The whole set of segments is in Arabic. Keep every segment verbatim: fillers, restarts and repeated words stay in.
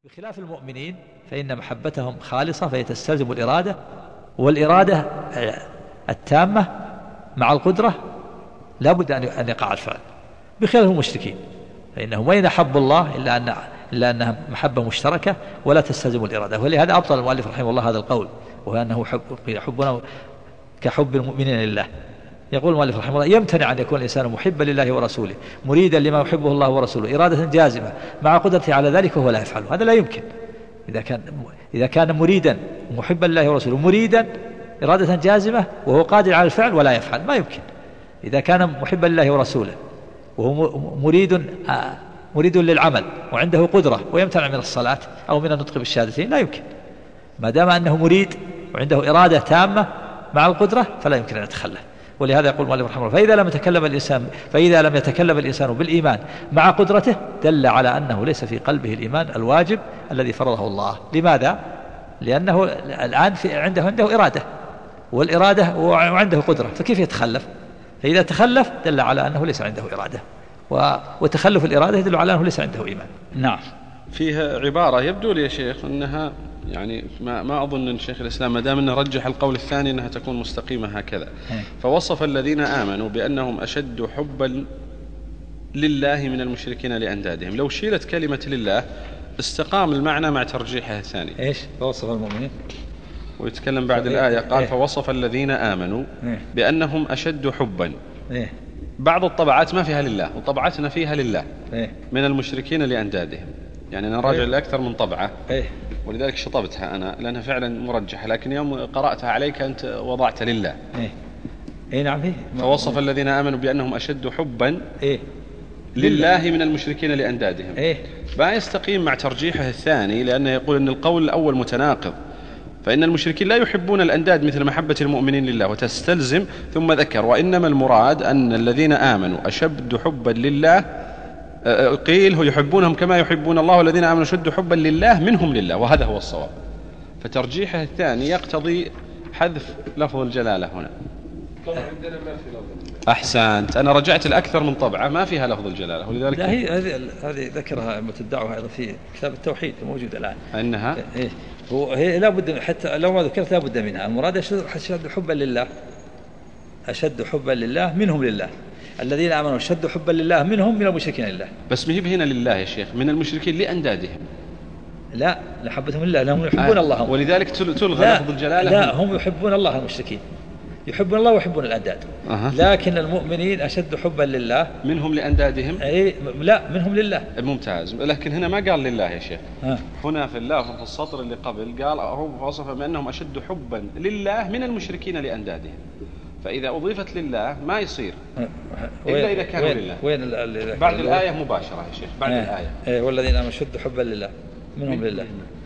بخلاف المؤمنين فإن محبتهم خالصة فهي تستلزم الإرادة، والإرادة التامة مع القدرة لا بد أن يقع الفعل، بخلاف المشركين فإنهم وين أحبوا الله إلا أن إلا أنها محبة مشتركة ولا تستلزم الإرادة. ولهذا أبطل المؤلف رحمه الله هذا القول، وهو أنه حب حبنا كحب المؤمنين لله. يقول المؤلف رحمه الله: يمتنع أن يكون الإنسان محبا لله ورسوله مريدا لما يحبه الله ورسوله إرادة جازمة مع قدرته على ذلك وهو لا يفعله. هذا لا يمكن. إذا كان إذا كان مريدا محبا لله ورسوله مريدا إرادة جازمة وهو قادر على الفعل ولا يفعل، ما يمكن. إذا كان محبا لله ورسوله وهو مريد مريد للعمل وعنده قدرة ويمتنع من الصلاة أو من النطق بالشهادتين، لا يمكن. ما دام أنه مريد وعنده إرادة تامة مع القدرة فلا يمكن أن يتخلف. ولهذا يقول المؤلف رحمه الله: فإذا لم يتكلم الإنسان فإذا لم يتكلم الإنسان بالإيمان مع قدرته دل على أنه ليس في قلبه الإيمان الواجب الذي فرضه الله. لماذا؟ لأنه الآن في عنده عنده إرادة، والإرادة وعنده قدرة، فكيف يتخلف؟ فإذا تخلف دل على أنه ليس عنده إرادة، وتخلف الإرادة يدل على أنه ليس عنده إيمان. نعم. فيها عبارة يبدو لي يا شيخ أنها يعني ما ما أظن أن شيخ الإسلام ما دام أنه رجح القول الثاني أنها تكون مستقيمة هكذا. فوصف الذين آمنوا بأنهم أشد حبا لله من المشركين لأندادهم. لو شيلت كلمة لله استقام المعنى مع ترجيحها الثاني. إيش فوصف المؤمنين؟ ويتكلم بعد الآية قال: فوصف الذين آمنوا بأنهم أشد حبا. بعض الطبعات ما فيها لله وطبعتنا فيها لله من المشركين لأندادهم. يعني أنا راجع لأكثر من طبعة ولذلك شطبتها أنا لأنها فعلا مرجحة، لكن يوم قرأتها عليك أنت وضعت لله. إيه نعم. إيه فوصف الذين آمنوا بأنهم أشد حبا إيه لله من المشركين لأندادهم. إيه ما يستقيم مع ترجيحه الثاني، لأنه يقول أن القول الأول متناقض، فإن المشركين لا يحبون الأنداد مثل محبة المؤمنين لله، وتستلزم ثم ذكر: وإنما المراد أن الذين آمنوا أشد حبا لله، قيل هو يحبونهم كما يحبون الله، والذين آمنوا أشد حبا لله منهم لله، وهذا هو الصواب. فترجيحه الثاني يقتضي حذف لفظ الجلالة هنا. أحسنت، أنا رجعت الأكثر من طبعة ما فيها لفظ الجلالة، ولذلك هذه هذه ذكرها أئمة الدعوة أيضا في كتاب التوحيد الموجود الآن أنها إيه هي لا بد حتى لو ما ذكرت لا بد منها. المراد أشد حبا لله، أشد حبا لله منهم لله، الذين آمنوا أشد حبا لله منهم من المشركين لله. بس ما هي هنا لله يا شيخ، من المشركين لأندادهم. لا لحبتهم لله لهم يحبون آه. الله هم. ولذلك تلغى لفظ الجلالة. لا هم يحبون الله، المشركين يحبون الله ويحبون الأنداد. أه. لكن المؤمنين أشد حبا لله منهم لأندادهم. أي لا منهم لله. ممتاز. لكن هنا ما قال لله يا شيخ. أه. هنا في الله في السطر اللي قبل قال هو وصف بأنهم أشد حبا لله من المشركين لأندادهم، فإذا أضيفت لله ما يصير إلا إذا كانوا وين لله. وين بعد الآية مباشرة يا شيخ، بعد أه. الآية أه. والذين آمنوا أشد حبا لله منهم لله.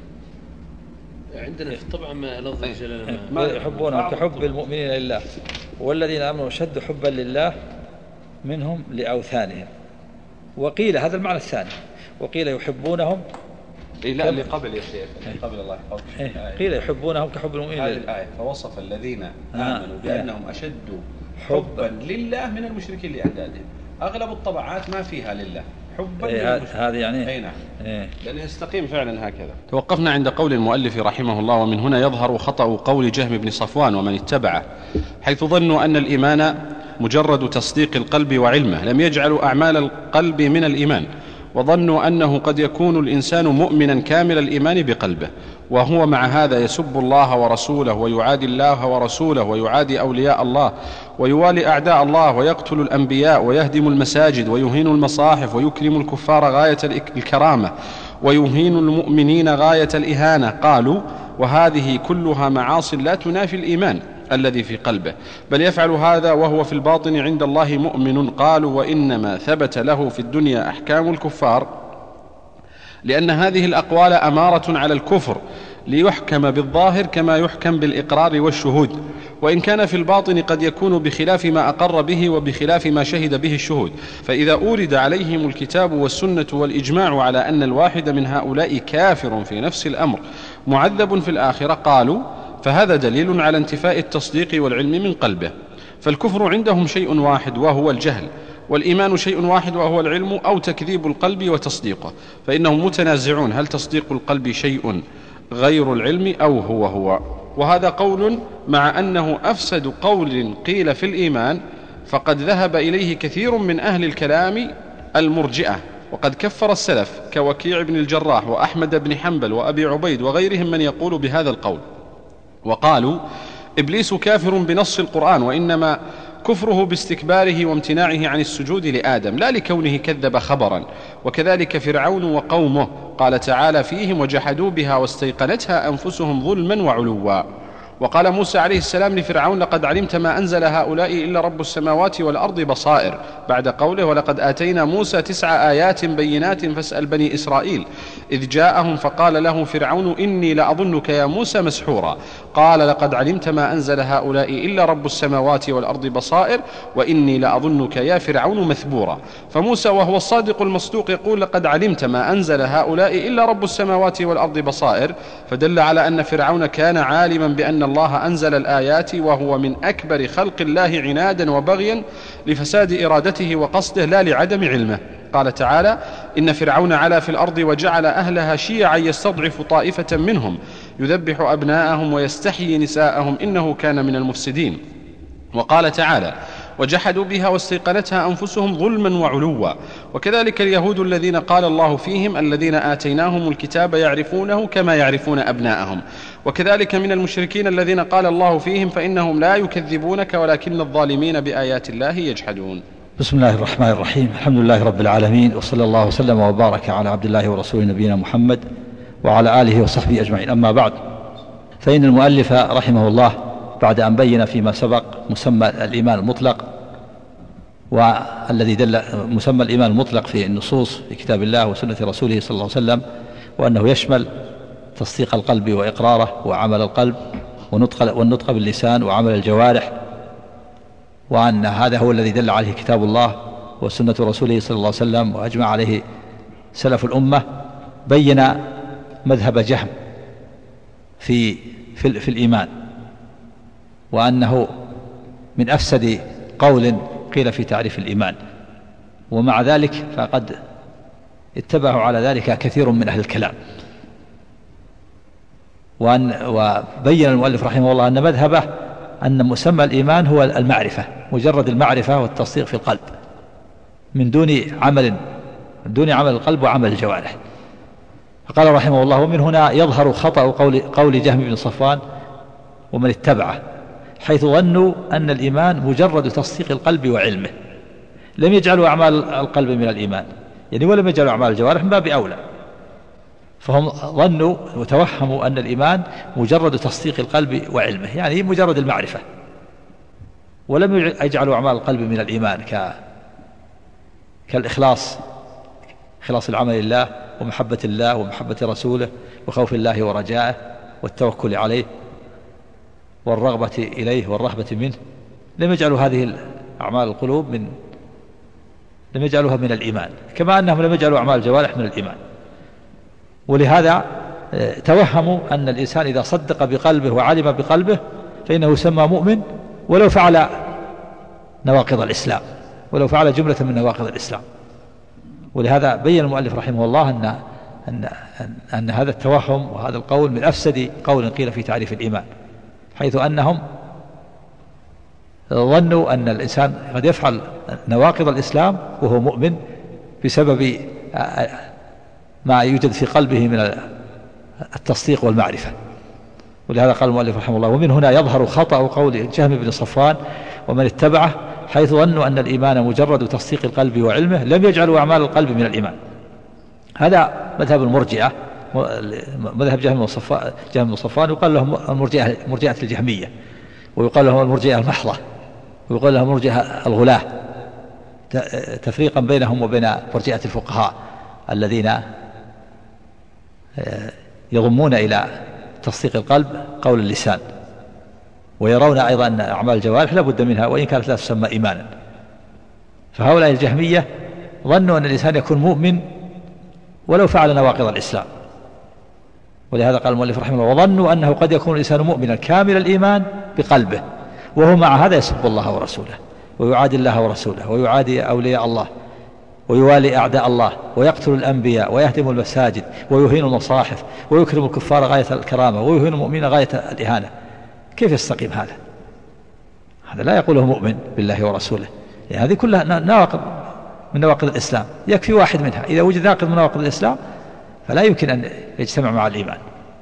عندنا طبعا ما لفظ الجلالة ما يحبونهم كحب المؤمنين لله، والذين آمنوا أشد حبا لله منهم لأوثانهم. وقيل هذا المعنى الثاني، وقيل يحبونهم إيه لا اللي قبل يا شيخ اللي قبل الله يحفظك. إيه قيل يحبونهم كحب المؤمنين هذه لله. الآية فوصف الذين آمنوا بأنهم أشد حبا لله من المشركين لأندادهم. أغلب الطبعات ما فيها لله حبا إيه هذا يعني أي نعم. إيه لأنه يستقيم فعلا هكذا. توقفنا عند قول المؤلف رحمه الله: ومن هنا يظهر خطأ قول جهم بن صفوان ومن اتبعه، حيث ظنوا أن الإيمان مجرد تصديق القلب وعلمه، لم يجعلوا أعمال القلب من الإيمان، وظنوا أنه قد يكون الإنسان مؤمنا كامل الإيمان بقلبه وهو مع هذا يسب الله ورسوله ويعادي الله ورسوله ويعادي أولياء الله ويوالي أعداء الله ويقتل الأنبياء ويهدم المساجد ويهين المصاحف ويكرم الكفار غاية الكرامة ويهين المؤمنين غاية الإهانة. قالوا: وهذه كلها معاصي لا تنافي الإيمان الذي في قلبه، بل يفعل هذا وهو في الباطن عند الله مؤمن. قالوا: وإنما ثبت له في الدنيا أحكام الكفار لأن هذه الأقوال أمارة على الكفر ليحكم بالظاهر كما يحكم بالإقرار والشهود، وإن كان في الباطن قد يكون بخلاف ما أقر به وبخلاف ما شهد به الشهود. فإذا أورد عليهم الكتاب والسنة والإجماع على أن الواحد من هؤلاء كافر في نفس الأمر معذب في الآخرة، قالوا: فهذا دليل على انتفاء التصديق والعلم من قلبه. فالكفر عندهم شيء واحد وهو الجهل، والإيمان شيء واحد وهو العلم أو تكذيب القلب وتصديقه، فإنهم متنازعون هل تصديق القلب شيء غير العلم أو هو هو. وهذا قول مع أنه أفسد قول قيل في الإيمان، فقد ذهب إليه كثير من أهل الكلام المرجئة، وقد كفر السلف كوكيع بن الجراح وأحمد بن حنبل وأبي عبيد وغيرهم من يقول بهذا القول، وقالوا إبليس كافر بنص القرآن، وإنما كفره باستكباره وامتناعه عن السجود لآدم لا لكونه كذب خبرا. وكذلك فرعون وقومه، قال تعالى فيهم وجحدوا بها واستيقنتها أنفسهم ظلما وعلوا. وقال موسى عليه السلام لفرعون لقد علمت ما أنزل هؤلاء إلا رب السماوات والأرض بصائر، بعد قوله ولقد آتينا موسى تسع آيات بينات فاسأل بني إسرائيل إذ جاءهم فقال له فرعون إني لأظنك يا موسى مسحورا، قال لقد علمت ما أنزل هؤلاء إلا رب السماوات والأرض بصائر وإني لأظنك يا فرعون مثبورا. فموسى وهو الصادق المصدوق يقول لقد علمت ما أنزل هؤلاء إلا رب السماوات والأرض بصائر، فدل على أن فرعون كان عالما بأن الله أنزل الآيات، وهو من أكبر خلق الله عنادا وبغيا لفساد إرادته وقصده لا لعدم علمه. قال تعالى إن فرعون علا في الأرض وجعل أهلها شيعا يستضعف طائفة منهم يذبح أبناءهم ويستحيي نساءهم إنه كان من المفسدين. وقال تعالى وجحدوا بها واستيقنتها أنفسهم ظلما وعلوا. وكذلك اليهود الذين قال الله فيهم الذين آتيناهم الكتاب يعرفونه كما يعرفون أبناءهم. وكذلك من المشركين الذين قال الله فيهم فإنهم لا يكذبونك ولكن الظالمين بآيات الله يجحدون. بسم الله الرحمن الرحيم، الحمد لله رب العالمين، وصلى الله وسلم وبارك على عبد الله ورسوله نبينا محمد وعلى آله وصحبه أجمعين. أما بعد، فإن المؤلف رحمه الله بعد أن بين فيما سبق مسمى الإيمان المطلق، والذي دل مسمى الإيمان المطلق في النصوص في كتاب الله وسنة رسوله صلى الله عليه وسلم، وأنه يشمل تصديق القلب وإقراره وعمل القلب ونطق والنطق باللسان وعمل الجوارح، وأن هذا هو الذي دل عليه كتاب الله وسنة رسوله صلى الله عليه وسلم وأجمع عليه سلف الأمة. بين مذهب جهم في في, في الإيمان، وأنه من أفسد قول قيل في تعريف الإيمان، ومع ذلك فقد اتبعوا على ذلك كثير من أهل الكلام. وأن وبين المؤلف رحمه الله أن مذهبه أن مسمى الإيمان هو المعرفة، مجرد المعرفة والتصديق في القلب من دون عمل من دون عمل القلب وعمل الجوارح. فقال رحمه الله ومن هنا يظهر خطأ قول, قول جهم بن صفوان ومن اتبعه، حيث ظنوا أن الإيمان مجرد تصديق القلب وعلمه، لم يجعلوا أعمال القلب من الإيمان، يعني ولم يجعلوا أعمال الجوارح من باب أولى. فهم ظنوا وتوهموا أن الإيمان مجرد تصديق القلب وعلمه، يعني مجرد المعرفة، ولم يجعلوا أعمال القلب من الإيمان ك... كالإخلاص، إخلاص العمل لله ومحبة الله ومحبة رسوله وخوف الله ورجائه والتوكل عليه والرغبة إليه والرهبة منه. لم يجعلوا هذه أعمال القلوب من لم يجعلوها من الإيمان، كما أنهم لم يجعلوا أعمال الجوارح من الإيمان. ولهذا توهموا أن الإنسان إذا صدق بقلبه وعلم بقلبه فإنه يسمى مؤمن ولو فعل نواقض الإسلام، ولو فعل جملة من نواقض الإسلام. ولهذا بين المؤلف رحمه الله أن, أن, أن هذا التوهم وهذا القول من أفسد قول قيل في تعريف الإيمان، حيث أنهم ظنوا أن الإنسان قد يفعل نواقض الإسلام وهو مؤمن بسبب ما يوجد في قلبه من التصديق والمعرفة. ولهذا قال المؤلف رحمه الله ومن هنا يظهر خطأ قول جهم بن صفوان ومن اتبعه، حيث ظنوا أن الإيمان مجرد تصديق القلب وعلمه، لم يجعلوا أعمال القلب من الإيمان. هذا مذهب المرجئة، مذهب جهم بن صفوان جهم بن صفوان يقال لهم المرجئة مرجئة الجهمية، ويقال لهم المرجئة المحضة، ويقال لهم مرجئة الغلاة، تفريقا بينهم وبين مرجئة الفقهاء الذين يضمون إلى تصديق القلب قول اللسان، ويرون أيضا أن أعمال الجوارح لا بد منها وإن كانت لا تسمى إيمانا. فهؤلاء الجهمية ظنوا أن الإنسان يكون مؤمن ولو فعل نواقض الإسلام. ولهذا قال المؤلف رحمه الله وظنوا أنه قد يكون الإنسان مؤمنا كامل الإيمان بقلبه وهو مع هذا يسب الله ورسوله، ويعادي الله ورسوله ويعادي أولياء الله ويوالي أعداء الله ويقتل الأنبياء ويهدم المساجد ويهين المصاحف ويكرم الكفار غاية الكرامة ويهين المؤمنين غاية الإهانة، كيف يستقيم هذا؟ هذا لا يقوله مؤمن بالله ورسوله. يعني هذه كلها نواقض من نواقض الإسلام، يكفي واحد منها. إذا وجد ناقض من نواقض الإسلام فلا يمكن أن يجتمع مع الإيمان.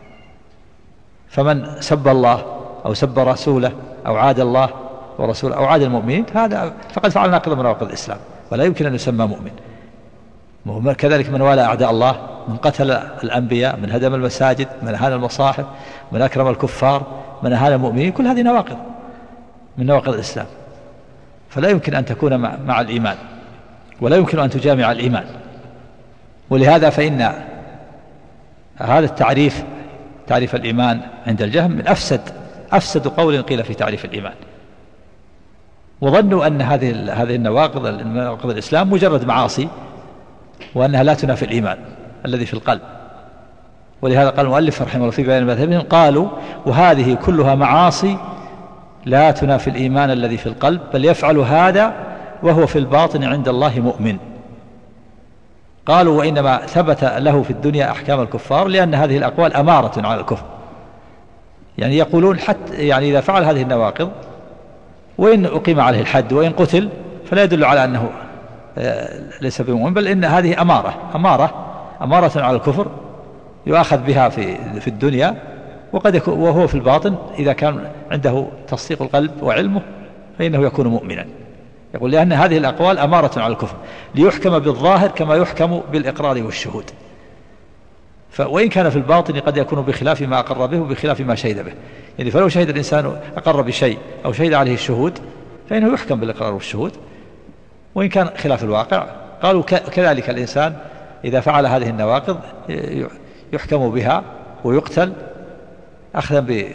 فمن سب الله أو سب رسوله أو عاد الله ورسوله أو عاد المؤمنين هذا فقد فعل ناقض من نواقض الإسلام، ولا يمكن أن يسمى مؤمن. كذلك من والى أعداء الله، من قتل الأنبياء، من هدم المساجد، من أهان المصاحف، من أكرم الكفار، من أهان المؤمنين، كل هذه نواقض من نواقض الإسلام، فلا يمكن أن تكون مع, مع الإيمان، ولا يمكن أن تجامع الإيمان. ولهذا فإن هذا التعريف، تعريف الإيمان عند الجهم، من أفسد أفسد قول قيل في تعريف الإيمان. وظنوا أن هذه هذه النواقض نواقض الإسلام مجرد معاصي، وأنها لا تنافي الإيمان الذي في القلب. ولهذا قال المؤلف رحمه الله في بيان مذهبهم، قالوا وهذه كلها معاصي لا تنافي الإيمان الذي في القلب، بل يفعل هذا وهو في الباطن عند الله مؤمن. قالوا وإنما ثبت له في الدنيا أحكام الكفار لأن هذه الأقوال أمارة على الكفر. يعني يقولون حتى يعني إذا فعل هذه النواقض وإن أقيم عليه الحد وإن قتل فلا يدل على أنه ليس بمؤمن، بل إن هذه أمارة أمارة أمارة على الكفر يؤخذ بها في في الدنيا، وقد يكون وهو في الباطن إذا كان عنده تصديق القلب وعلمه فإنه يكون مؤمنا. يقول لأن هذه الأقوال أمارة على الكفر ليحكم بالظاهر كما يحكم بالإقرار والشهود، وإن كان في الباطن قد يكون بخلاف ما أقر به وبخلاف ما شهد به. يعني فلو شهد الإنسان أقر بشيء أو شهد عليه الشهود فإنه يحكم بالإقرار والشهود، وإن كان خلاف الواقع. قالوا كذلك الإنسان إذا فعل هذه النواقض يحكم بها ويقتل أخذا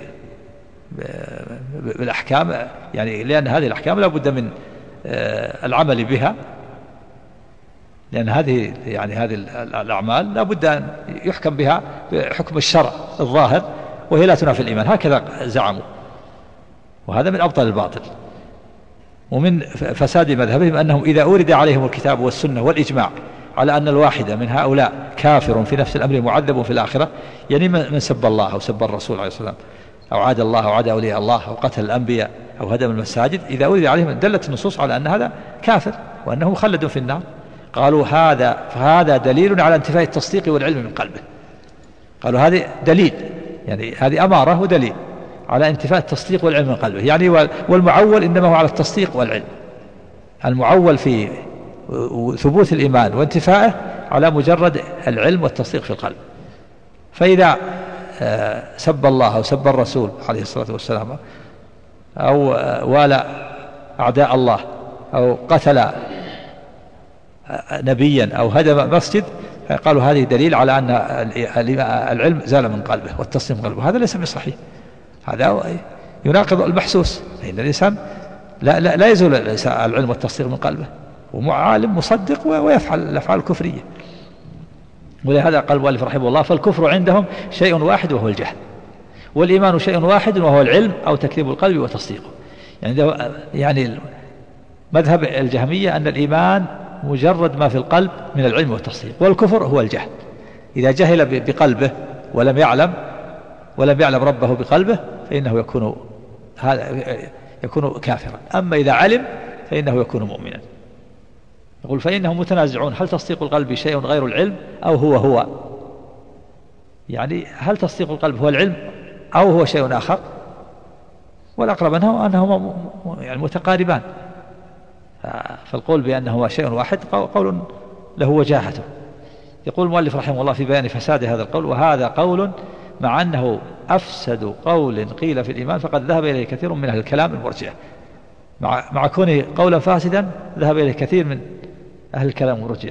بالأحكام، يعني لأن هذه الأحكام لا بد من العمل بها، لأن هذه يعني هذه الأعمال لا بد أن يحكم بها بحكم الشرع الظاهر، وهي لا تنافي الإيمان، هكذا زعموا. وهذا من أبطل الباطل. ومن فساد مذهبهم أنهم إذا أورد عليهم الكتاب والسنة والإجماع على أن الواحد من هؤلاء كافر في نفس الأمر معذب في الآخرة، يعني من سب الله أو سب الرسول عليه الصلاة والسلام أو عاد الله أو عاد أولياء الله أو قتل الأنبياء أو هدم المساجد، إذا أورد عليهم دلت النصوص على أن هذا كافر وأنه مخلد في النار. قالوا هذا فهذا دليل على انتفاء التصديق والعلم من قلبه. قالوا هذه دليل، يعني هذه أمارة ودليل على انتفاء التصديق والعلم من قلبه. يعني والمعول إنما هو على التصديق والعلم، المعول في ثبوت الإيمان وانتفائه على مجرد العلم والتصديق في القلب. فإذا سب الله أو سب الرسول عليه الصلاة والسلام أو والى أعداء الله أو قتل نبيا أو هدم مسجد، قالوا هذه دليل على أن العلم زال من قلبه والتصديق من قلبه. هذا ليس بصحيح، هذا يناقض المحسوس، فإن الإنسان لا, لا, لا يزول العلم والتصديق من قلبه، وعالم مصدق ويفعل الأفعال الكفرية. ولهذا قال المؤلف رحمه الله فالكفر عندهم شيء واحد وهو الجهل، والإيمان شيء واحد وهو العلم أو تكذيب القلب وتصديقه. يعني يعني مذهب الجهمية أن الإيمان مجرد ما في القلب من العلم والتصديق، والكفر هو الجهل. إذا جهل بقلبه ولم يعلم ولم يعلم ربه بقلبه فإنه يكون هذا يكون كافرا، أما إذا علم فإنه يكون مؤمنا. يقول فإنهم متنازعون هل تصديق القلب شيء غير العلم أو هو هو، يعني هل تصديق القلب هو العلم أو هو شيء آخر؟ والأقرب أنه أنهما يعني متقاربان، فالقول بأنه شيء واحد قول له وجاهته. يقول المؤلف رحمه الله في بيان فساد هذا القول، وهذا قول مع أنه أفسد قول قيل في الإيمان فقد ذهب إليه كثير من أهل الكلام المرجئة، مع, مع كونه قولا فاسدا ذهب إليه كثير من أهل الكلام المرجئة.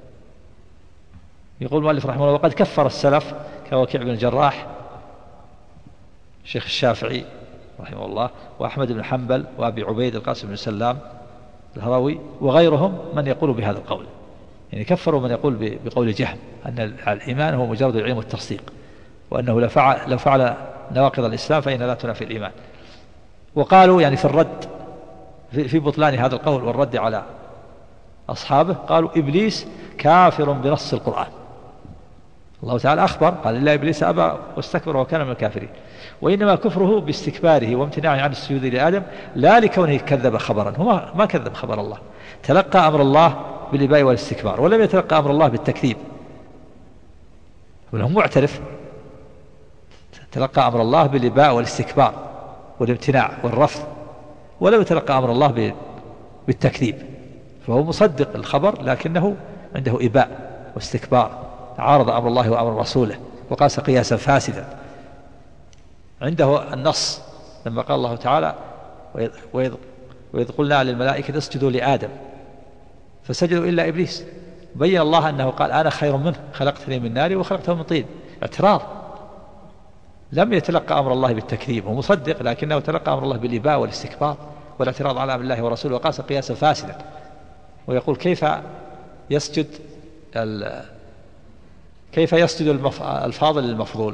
يقول المؤلف رحمه الله وقد كفر السلف كوكيع بن الجراح شيخ الشافعي رحمه الله وأحمد بن حنبل وأبي عبيد القاسم بن سلام الهروي وغيرهم من يقول بهذا القول، يعني كفروا من يقول بقول جهم أن الإيمان هو مجرد العلم والتصديق، وأنه لو فعل, لو فعل نواقض الإسلام فإن لا تنافي الإيمان. وقالوا يعني في الرد في بطلان هذا القول والرد على أصحابه قالوا إبليس كافر بنص القرآن. الله تعالى أخبر قال إلا إبليس أبى واستكبر وكان من الكافرين، وإنما كفره باستكباره وامتناعه عن السجود لآدم لا لكونه كذب خبرا، هو ما كذب خبر الله، تلقى أمر الله بالإباء والاستكبار ولم يتلقى أمر الله بالتكذيب، وله معترف تلقى أمر الله بالإباء والاستكبار والامتناع والرفض، ولم يتلقى أمر الله بالتكذيب، فهو مصدق الخبر لكنه عنده إباء واستكبار، عارض أمر الله وأمر رسوله وقاس قياسا فاسدا. عنده النص لما قال الله تعالى وإذ, وإذ قلنا للملائكة اسجدوا لآدم فسجدوا إلا إبليس، بين الله أنه قال أنا خير منه خلقتني من نار وخلقته من طين، اعتراض، لم يتلقى أمر الله بالتكذيب، هو مصدق لكنه تلقى أمر الله بالإباء والاستكبار والاعتراض على أمر الله ورسوله وقاس قياسا فاسدا. ويقول كيف يسجد كيف يسجد الفاضل للمفضول؟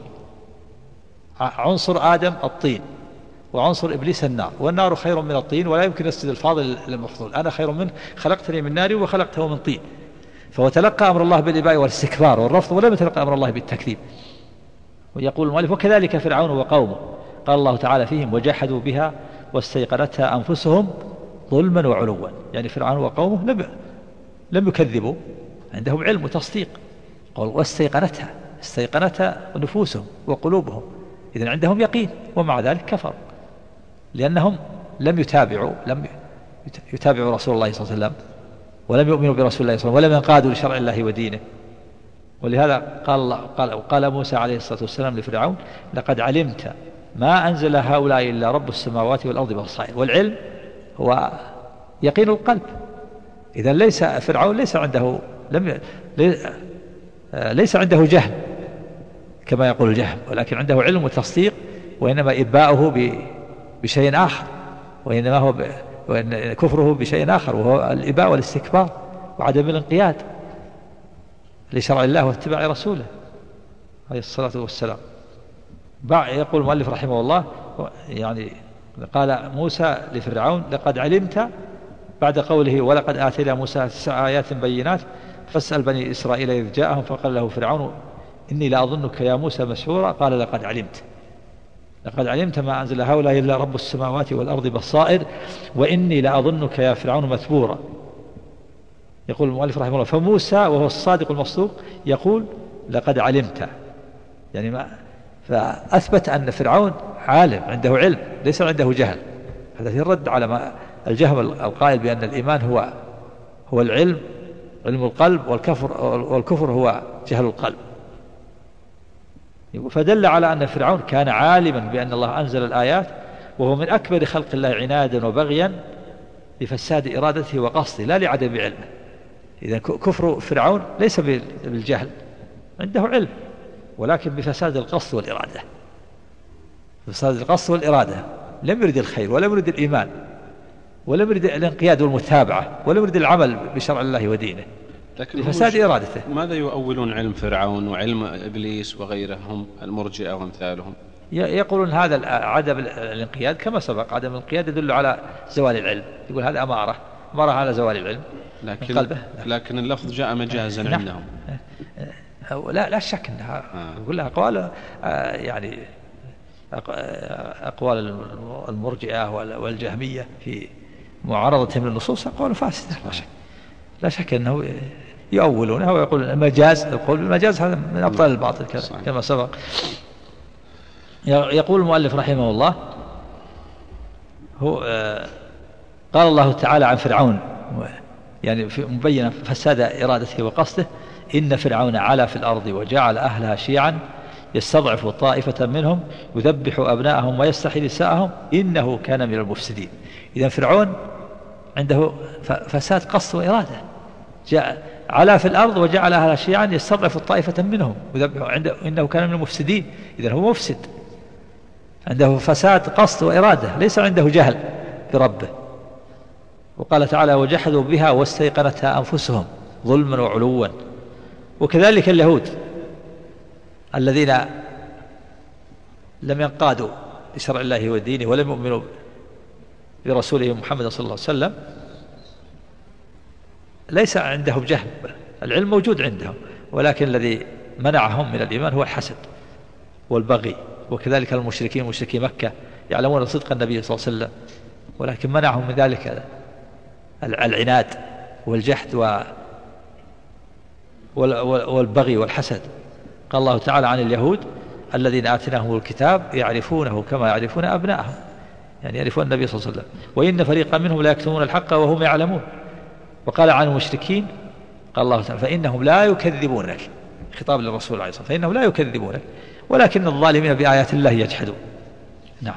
عنصر آدم الطين وعنصر إبليس النار، والنار خير من الطين ولا يمكن يسجد الفاضل للمفضول، أنا خير منه خلقتني من نار وخلقته من طين، فهو تلقى أمر الله بالإباء والاستكبار والرفض ولم يتلقى أمر الله بالتكذيب. ويقول المؤلف وكذلك فرعون وقومه قال الله تعالى فيهم وجحدوا بها واستيقنتها أنفسهم ظلما وعلوا، يعني فرعون وقومه لم لم يكذبوا، عندهم علم وتصديق، قال واستيقنتها، استيقنتها نفوسهم وقلوبهم، إذن عندهم يقين، ومع ذلك كفروا لأنهم لم يتابعوا لم يتابعوا رسول الله صلى الله عليه وسلم ولم يؤمنوا برسول الله صلى الله عليه وسلم ولم ينقادوا لشرع الله ودينه. ولهذا قال الله قال, قال موسى عليه الصلاة والسلام لفرعون لقد علمت ما أنزل هؤلاء إلا رب السماوات والأرض بصائر، والعلم هو يقين القلب. إذن ليس فرعون ليس عنده لم ليس عنده جهل كما يقول الجهم، ولكن عنده علم وتصديق، وإنما إباؤه بشيء آخر، وإنما هو وإن كفره بشيء آخر وهو الإباء والاستكبار وعدم الانقياد لشرع الله واتباع رسوله عليه الصلاة والسلام. يقول المؤلف رحمه الله يعني قال موسى لفرعون لقد علمت بعد قوله ولقد آتينا موسى تسع آيات بينات فاسأل بني إسرائيل إذ جاءهم فقال له فرعون إني لأظنك يا موسى مسحورا، قال لقد علمت لقد علمت ما أنزل هؤلاء إلا رب السماوات والأرض بصائر وإني لأظنك يا فرعون مثبورا. يقول المؤلف رحمه الله فموسى وهو الصادق المصدوق يقول لقد علمت، يعني ما فأثبت أن فرعون عالم عنده علم ليس عنده جهل، هذا يرد على ما الجهم القائل بأن الإيمان هو هو العلم علم القلب والكفر والكفر هو جهل القلب. فدل على أن فرعون كان عالما بأن الله أنزل الآيات، وهو من أكبر خلق الله عنادا وبغيا لفساد إرادته وقصده لا لعدم علمه. إذن كفر فرعون ليس بالجهل، عنده علم، ولكن بفساد القصد والإرادة، فساد القصد والإرادة، لم يرد الخير ولم يرد الإيمان ولم يرد الانقياد والمتابعة ولم يرد العمل بشرع الله ودينه، لفساد إرادته. ماذا يؤولون علم فرعون وعلم إبليس وغيرهم المرجئة وامثالهم؟ يقولون هذا عدم الانقياد كما سبق، عدم الانقياد يدل على زوال العلم، يقول هذا أمارة أمارة على زوال العلم لكن, قلبه. لكن اللفظ جاء مجازا نعم. عندهم. لا لا شك أنها يقول لها أقوال يعني أقوال المرجئة والجهمية في معارضتهم للنصوص أقوال فاسدة، لا شك لا شك أنه يؤولونها ويقول المجاز، القول بالمجاز هذا من أبطال الباطل كما سبق. يقول المؤلف رحمه الله هو قال الله تعالى عن فرعون يعني مبينا فساد إرادته وقصده إن فرعون علا في الأرض وجعل أهلها شيعا يستضعف طائفة منهم يذبح أبناءهم ويستحيي نساءهم إنه كان من المفسدين. إذن فرعون عنده فساد قصد وإرادة، جاء علا في الأرض وجعل أهلها شيعا يستضعف طائفة منهم يذبح عنده إنه كان من المفسدين. إذن هو مفسد، عنده فساد قصد وإرادة، ليس عنده جهل بربه. وقال تعالى وجحدوا بها واستيقنتها أنفسهم ظلما وعلوا. وكذلك اليهود الذين لم ينقادوا لشرع الله ودينه ولم يؤمنوا برسوله محمد صلى الله عليه وسلم ليس عندهم جهل، العلم موجود عندهم، ولكن الذي منعهم من الإيمان هو الحسد والبغي. وكذلك المشركين مشركي مكة يعلمون صدق النبي صلى الله عليه وسلم، ولكن منعهم من ذلك العناد والجحد والبغي والحسد. قال الله تعالى عن اليهود الذين آتيناهم الكتاب يعرفونه كما يعرفون أبناءهم، يعني يعرفون النبي صلى الله عليه وسلم، وإن فريقا منهم لا يكتمون الحق وهم يعلمون. وقال عن المشركين قال الله تعالى فإنهم لا يكذبونك، خطاب للرسول عليه الصلاة والسلام، فإنهم لا يكذبونك ولكن الظالمين بآيات الله يجحدون. نعم.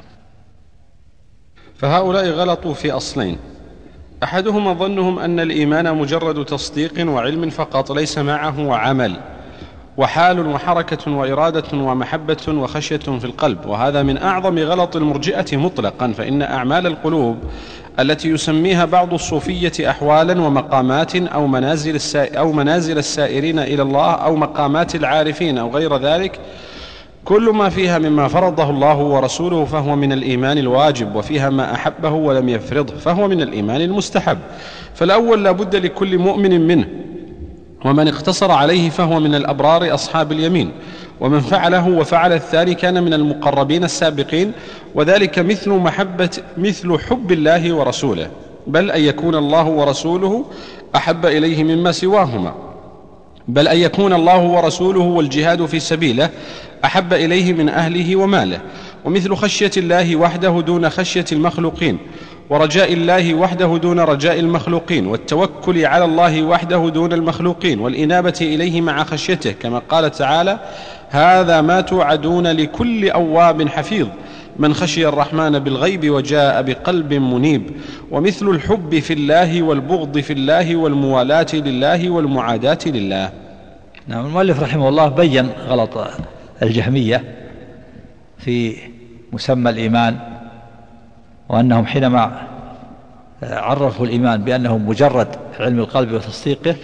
فهؤلاء غلطوا في أصلين: أحدهما ظنهم أن الإيمان مجرد تصديق وعلم فقط ليس معه عمل وحال وحركة وإرادة ومحبة وخشية في القلب، وهذا من أعظم غلط المرجئة مطلقا، فإن أعمال القلوب التي يسميها بعض الصوفية أحوالا ومقامات أو منازل, أو منازل السائرين إلى الله أو مقامات العارفين أو غير ذلك، كل ما فيها مما فرضه الله ورسوله فهو من الإيمان الواجب، وفيها ما أحبه ولم يفرضه فهو من الإيمان المستحب. فالأول لا بد لكل مؤمن منه، ومن اقتصر عليه فهو من الأبرار أصحاب اليمين، ومن فعله وفعل الثاني كان من المقربين السابقين، وذلك مثل محبة مثل حب الله ورسوله، بل أن يكون الله ورسوله أحب إليه مما سواهما، بل أن يكون الله ورسوله والجهاد في سبيله أحب إليه من أهله وماله، ومثل خشية الله وحده دون خشية المخلوقين، ورجاء الله وحده دون رجاء المخلوقين، والتوكل على الله وحده دون المخلوقين، والإنابة إليه مع خشيته، كما قال تعالى: هذا ما توعدون لكل أواب حفيظ من خشي الرحمن بالغيب وجاء بقلب منيب. ومثل الحب في الله والبغض في الله والموالاة لله والمعاداة لله. نعم. المؤلف رحمه الله بيّن غلط الجهمية في مسمى الإيمان، وأنهم حينما عرفوا الإيمان بأنه مجرد علم القلب وتصديقه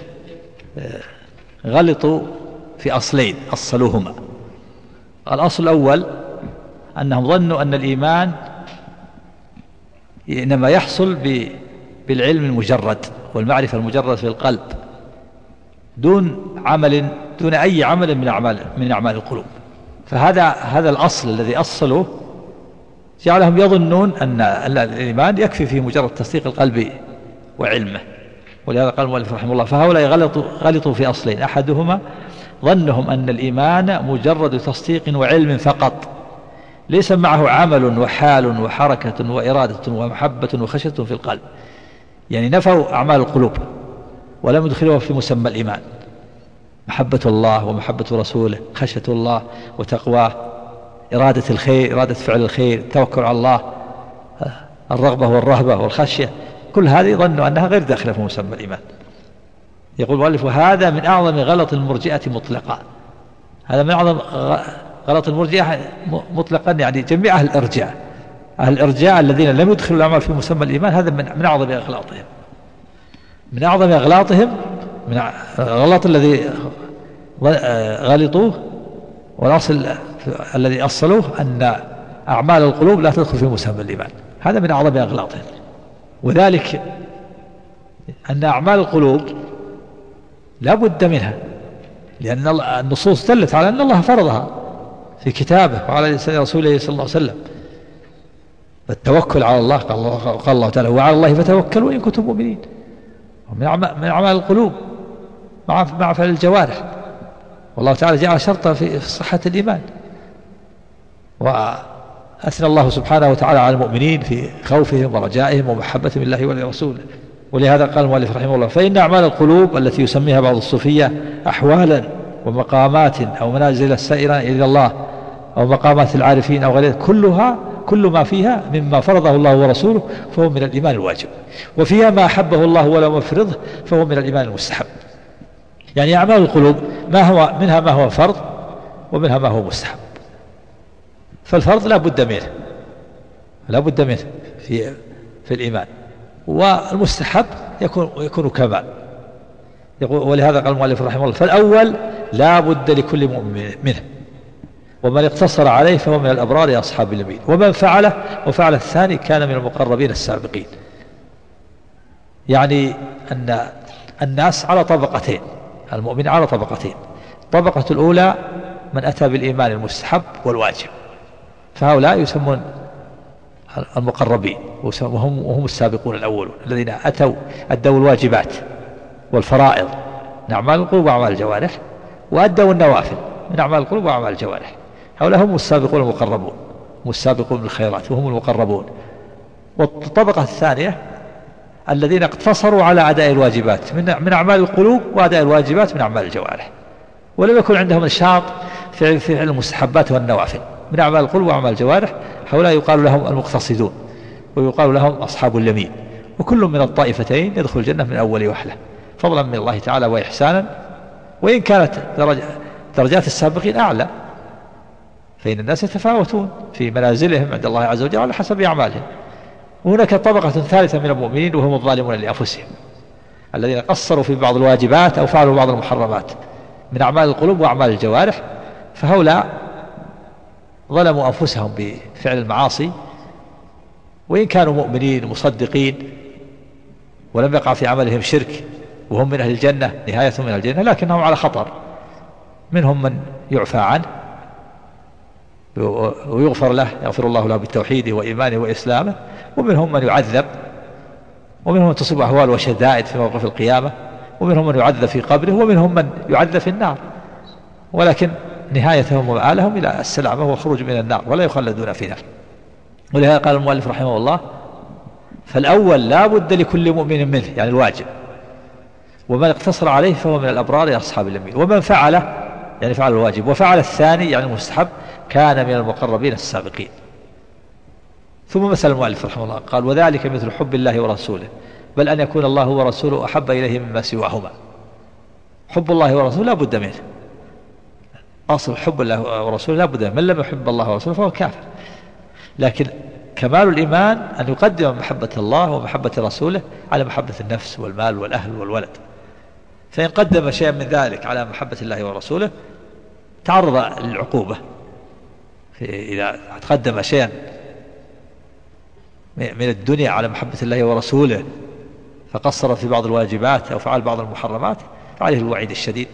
غلطوا في أصلين أصلوهما. الأصل الأول أنهم ظنوا أن الإيمان إنما يحصل بالعلم المجرد والمعرفة المجرد في القلب دون عمل دون أي عمل من أعمال من أعمال القلوب. فهذا هذا الأصل الذي أصلوه جعلهم يظنون أن الإيمان يكفي في مجرد تصديق القلب وعلمه. ولهذا قال المؤلف رحمه الله: فهؤلاء غلطوا غلطوا في أصلين: أحدهما ظنهم أن الإيمان مجرد تصديق وعلم فقط ليس معه عمل وحال وحركة وإرادة ومحبة وخشية في القلب، يعني نفوا أعمال القلوب ولم يدخلوها في مسمى الإيمان: محبة الله ومحبة رسوله، خشية الله وتقواه، إرادة الخير، إرادة فعل الخير، التوكل على الله، الرغبة والرهبة والخشية، كل هذه ظنوا أنها غير داخلة في مسمى الإيمان. يقول المؤلف: وهذا من أعظم غلط المرجئة مطلقا. هذا من أعظم غلط المرجئة مطلقا، يعني جميع أهل الإرجاء أهل الإرجاء الذين لم يدخلوا الأعمال في مسمى الإيمان، هذا من من أعظم أغلاطهم من أعظم أغلاطهم من غلط الذي غلطوه. والأصل الذي أصلوه أن أعمال القلوب لا تدخل في مسمى الإيمان، هذا من أعظم أغلاطهم. وذلك أن أعمال القلوب لا بد منها، لأن النصوص دلت على أن الله فرضها في كتابه وعلى لسان رسوله صلى الله عليه وسلم. التوكل على الله قال الله, قال الله تعالى: وعلى الله فتوكلوا إن كنتم مؤمنين. من أعمال القلوب مع مع فعل الجوارح، والله تعالى جعل شرطا في صحة الإيمان. وأثنى الله سبحانه وتعالى على المؤمنين في خوفهم ورجائهم ومحبتهم لله ولرسوله. ولهذا قال المؤلف رحمه الله: فإن أعمال القلوب التي يسميها بعض الصوفية أحوالا ومقامات أو منازل السائرة إلى الله أو مقامات العارفين أو غيرها، كلها كل ما فيها مما فرضه الله ورسوله فهو من الإيمان الواجب، وفيها ما أحبه الله ولم يفرضه فهو من الإيمان المستحب. يعني أعمال القلوب ما هو منها ما هو فرض ومنها ما هو مستحب. فالفرض لا بد منه لا بد منه في في الإيمان، والمستحب يكون يكون كمال. ولهذا قال المؤلف رحمه الله: فالأول لا بد لكل مؤمن منه، ومن اقتصر عليه فهو من الأبرار أصحاب اليمين. ومن فعله وفعل الثاني كان من المقربين السابقين. يعني أن الناس على طبقتين، المؤمن على طبقتين. الطبقة الأولى من أتى بالإيمان المستحب والواجب، فهؤلاء يسمون المقربين وهم, وهم السابقون الأولون الذين أتوا أدوا الواجبات والفرائض من أعمال القلوب وأعمال الجوارح، وأدوا النوافل من أعمال القلوب وأعمال الجوارح. هؤلاء هم السابقون المقربون، هم السابقون بالخيرات وهم المقربون. والطبقة الثانية الذين اقتصروا على أداء الواجبات من من أعمال القلوب وأداء الواجبات من أعمال الجوارح، ولم يكن عندهم نشاط في فعل المستحبات والنوافل من أعمال القلوب وأعمال الجوارح. هؤلاء يقال لهم المقتصدون ويقال لهم أصحاب اليمين. وكل من الطائفتين يدخل الجنة من أول وهلة فضلا من الله تعالى وإحسانا، وإن كانت درجة درجات السابقين أعلى، فإن الناس يتفاوتون في منازلهم عند الله عز وجل على حسب أعمالهم. وهناك طبقة ثالثة من المؤمنين وهم الظالمون لأنفسهم الذين قصروا في بعض الواجبات أو فعلوا بعض المحرمات من أعمال القلوب وأعمال الجوارح، فهؤلاء ظلموا أنفسهم بفعل المعاصي، وإن كانوا مؤمنين مصدقين ولم يقع في عملهم شرك وهم من أهل الجنة نهايتهم من الجنة، لكنهم على خطر. منهم من يعفى عنه ويغفر له، يغفر الله له بالتوحيد وإيمانه وإسلامه، ومنهم من يعذب، ومنهم من تصيب أهوال وشدائد في موقف القيامة، ومنهم من يعذب في قبره، ومنهم من يعذب في النار، ولكن نهايتهم ومآلهم إلى السلامة والخروج من النار ولا يخلدون فيها. ولهذا قال المؤلف رحمه الله: فالأول لا بد لكل مؤمن منه، يعني الواجب، ومن اقتصر عليه فهو من الأبرار أصحاب اليمين. ومن فعله يعني فعل الواجب وفعل الثاني يعني المستحب كان من المقربين السابقين. ثم مثل المؤلف رحمه الله قال: وذلك مثل حب الله ورسوله، بل أن يكون الله ورسوله أحب إليه مما سواهما. حب الله ورسوله لا بد منه، أصل حب الله ورسوله لا بد منه، من لم يحب الله ورسوله فهو كافر. لكن كمال الإيمان أن يقدم محبة الله ومحبة رسوله على محبة النفس والمال والأهل والولد. فإن قدم شيئا من ذلك على محبة الله ورسوله تعرض للعقوبة. إذا تقدم شيئا من الدنيا على محبة الله ورسوله فقصر في بعض الواجبات أو فعل بعض المحرمات فعليه الوعيد الشديد،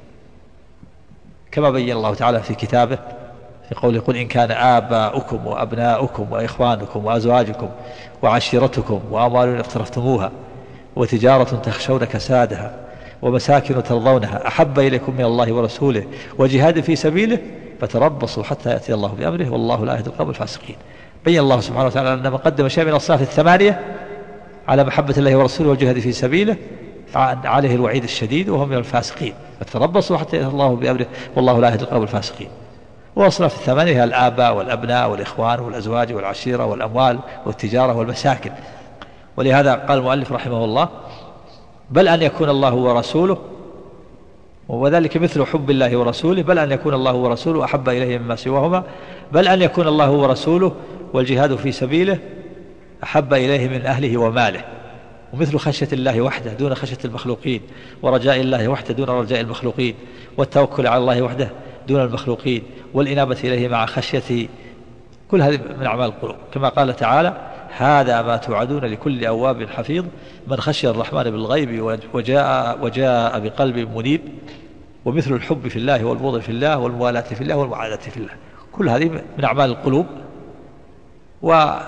كما بين الله تعالى في كتابه في قوله: قل إن كان آباؤكم وأبناؤكم وإخوانكم وأزواجكم وعشيرتكم وأموال اقترفتموها وتجارة تخشون كسادها ومساكن ترضونها أحب إليكم من الله ورسوله وجهاد في سبيله فتربصوا حتى يأتي الله بأمره والله لا يهدي القوم الفاسقين. بين الله سبحانه وتعالى أن من قدم شيء من الصفات الثمانية على محبة الله ورسوله والجهاد في سبيله عليه الوعيد الشديد وهم من الفاسقين. فتربصوا حتى يأتي الله بأمره والله لا يهدي القوم الفاسقين. وأصناف الثمانية هي الآباء والأبناء والإخوان والأزواج والعشيرة والأموال والتجارة والمساكن. ولهذا قال المؤلف رحمه الله: بل أن يكون الله ورسوله، وذلك مثل حب الله ورسوله، بل أن يكون الله ورسوله أحب إليه مما سواهما، بل أن يكون الله ورسوله والجهاد في سبيله أحب إليه من أهله وماله. ومثل خشية الله وحده دون خشية المخلوقين، ورجاء الله وحده دون رجاء المخلوقين، والتوكل على الله وحده دون المخلوقين، والإنابة إليه مع خشيته. كل هذه من أعمال القلوب، كما قال تعالى: هذا ما توعدون لكل أواب حفيظ من خشي الرحمن بالغيب وجاء, وجاء بقلب منيب. ومثل الحب في الله والبغض في الله والموالاة في الله والمعاداة في الله، كل هذه من أعمال القلوب، وقد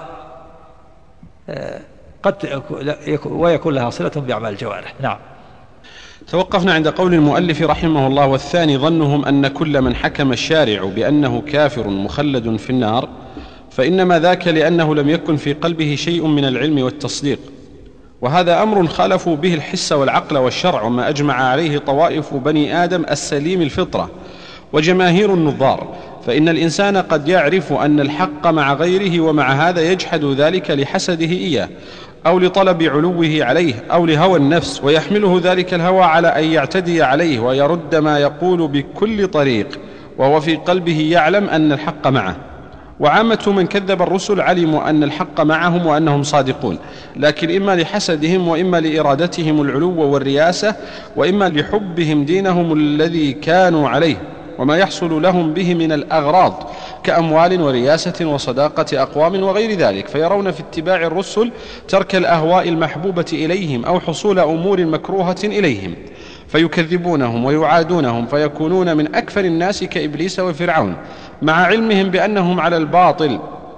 ويكون لها صلة بأعمال الجوارح. نعم. توقفنا عند قول المؤلف رحمه الله: والثاني ظنهم أن كل من حكم الشارع بأنه كافر مخلد في النار فإنما ذاك لأنه لم يكن في قلبه شيء من العلم والتصديق، وهذا أمر خالفوا به الحس والعقل والشرع، وما أجمع عليه طوائف بني آدم السليم الفطرة وجماهير النظار. فإن الإنسان قد يعرف أن الحق مع غيره، ومع هذا يجحد ذلك لحسده إياه أو لطلب علوه عليه أو لهوى النفس، ويحمله ذلك الهوى على أن يعتدي عليه ويرد ما يقول بكل طريق، وهو في قلبه يعلم أن الحق معه. وعامة من كذب الرسل علموا أن الحق معهم وأنهم صادقون، لكن إما لحسدهم وإما لإرادتهم العلو والرياسة وإما لحبهم دينهم الذي كانوا عليه وما يحصل لهم به من الأغراض كأموال ورياسة وصداقة أقوام وغير ذلك، فيرون في اتباع الرسل ترك الأهواء المحبوبة إليهم أو حصول أمور مكروهة إليهم، فيكذبونهم ويعادونهم، فيكونون من أكفر الناس كإبليس وفرعون، مع علمهم بأنهم على الباطل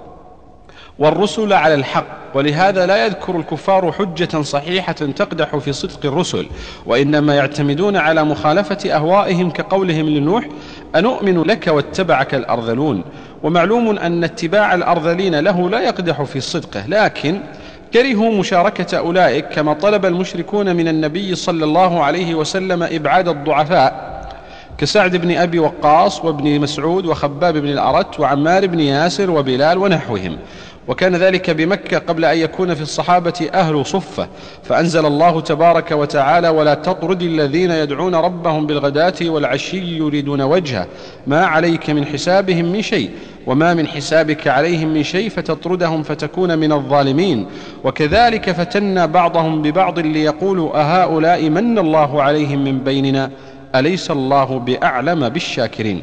والرسل على الحق. ولهذا لا يذكر الكفار حجة صحيحة تقدح في صدق الرسل، وإنما يعتمدون على مخالفة أهوائهم كقولهم لنوح: أنؤمن لك واتبعك الأرذلون. ومعلوم أن اتباع الأرذلين له لا يقدح في صدقه، لكن كرهوا مشاركة أولئك، كما طلب المشركون من النبي صلى الله عليه وسلم إبعاد الضعفاء كسعد بن أبي وقاص وابن مسعود وخباب بن الأرت وعمار بن ياسر وبلال ونحوهم. وكان ذلك بمكة قبل أن يكون في الصحابة أهل صفة، فأنزل الله تبارك وتعالى: ولا تطرد الذين يدعون ربهم بالغداة والعشي يريدون وجهه ما عليك من حسابهم من شيء وما من حسابك عليهم من شيء فتطردهم فتكون من الظالمين. وكذلك فتنا بعضهم ببعض ليقولوا أهؤلاء من الله عليهم من بيننا أليس الله بأعلم بالشاكرين.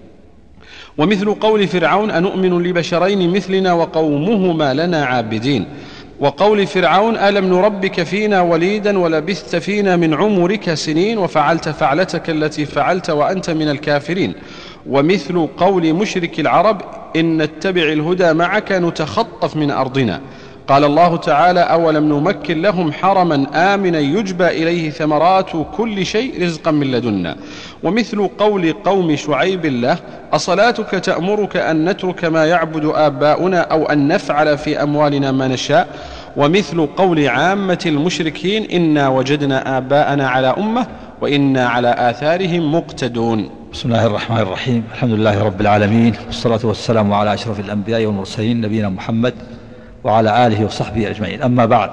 ومثل قول فرعون: أنؤمن لبشرين مثلنا وقومهما لنا عابدين. وقول فرعون: ألم نربك فينا وليدا ولبثت فينا من عمرك سنين وفعلت فعلتك التي فعلت وأنت من الكافرين. ومثل قول مشرك العرب: إن نتبع الهدى معك نتخطف من أرضنا. قال الله تعالى: أولم نمكن لهم حرما آمنا يجبى إليه ثمرات كل شيء رزقا من لدنا. ومثل قول قوم شعيب له: أصلاتك تأمرك أن نترك ما يعبد آباؤنا أو أن نفعل في أموالنا ما نشاء. ومثل قول عامة المشركين: إنا وجدنا آباءنا على أمة وإنا على آثارهم مقتدون. بسم الله الرحمن الرحيم. الحمد لله رب العالمين، والصلاة والسلام على أشرف الأنبياء والمرسلين نبينا محمد وعلى آله وصحبه أجمعين. أما بعد،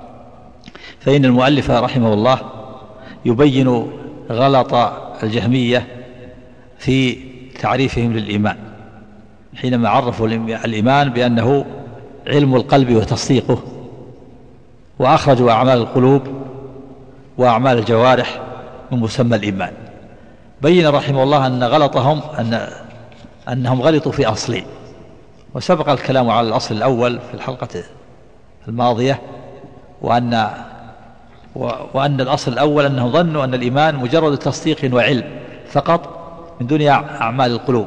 فإن المؤلف رحمه الله يبين غلط الجهمية في تعريفهم للإيمان، حينما عرفوا الإيمان بأنه علم القلب وتصديقه، وأخرجوا أعمال القلوب وأعمال الجوارح من مسمى الإيمان. بين رحمه الله أن غلطهم أن أنهم غلطوا في أصلين، وسبق الكلام على الأصل الأول في الحلقة الماضية، وأن وأن الأصل الأول أنهم ظنوا أن الإيمان مجرد تصديق وعلم فقط من دون أعمال القلوب.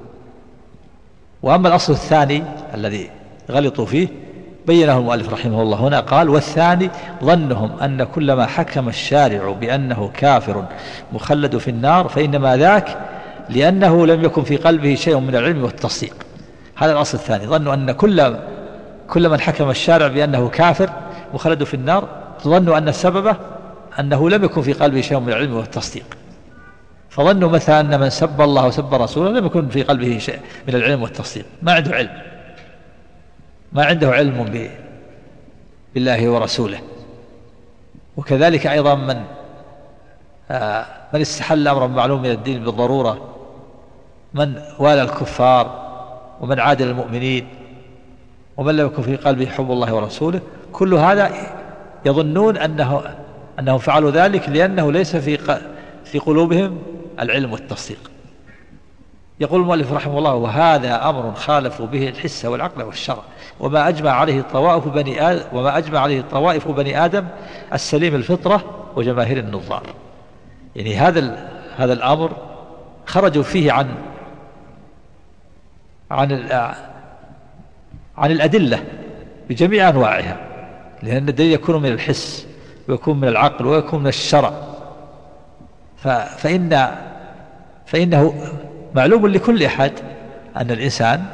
وأما الأصل الثاني الذي غلطوا فيه بينه المؤلف رحمه الله هنا، قال: والثاني ظنهم أن كلما حكم الشارع بأنه كافر مخلد في النار فإنما ذاك لأنه لم يكن في قلبه شيء من العلم والتصديق. هذا الأصل الثاني، ظنوا أن كل كل من حكم الشارع بأنه كافر مخلد في النار ظنوا أن السبب أنه لم يكن في قلبه شيء من العلم والتصديق. فظنوا مثلا أن من سب الله وسب رسوله لم يكن في قلبه شيء من العلم والتصديق، ما عنده علم، ما عنده علم بالله ورسوله. وكذلك أيضا من آه من استحل أمرا معلوم من الدين بالضرورة، من والى الكفار ومن عاد المؤمنين ومن لم يكن في قلبه حب الله ورسوله، كل هذا يظنون أنه أنهم فعلوا ذلك لأنه ليس في في قلوبهم العلم والتصديق. يقول المؤلف رحمه الله: وهذا أمر خالفوا به الحس والعقل والشرع، وما أجمع عليه الطوائف بني آدم وما أجمع عليه الطوائف بني آدم السليم الفطرة وجماهير النظار. يعني هذا هذا الأمر خرجوا فيه عن عن عن الأدلة بجميع أنواعها، لأن الدليل يكون من الحس ويكون من العقل ويكون من الشرع. فإن فإنه معلوم لكل أحد أن الإنسان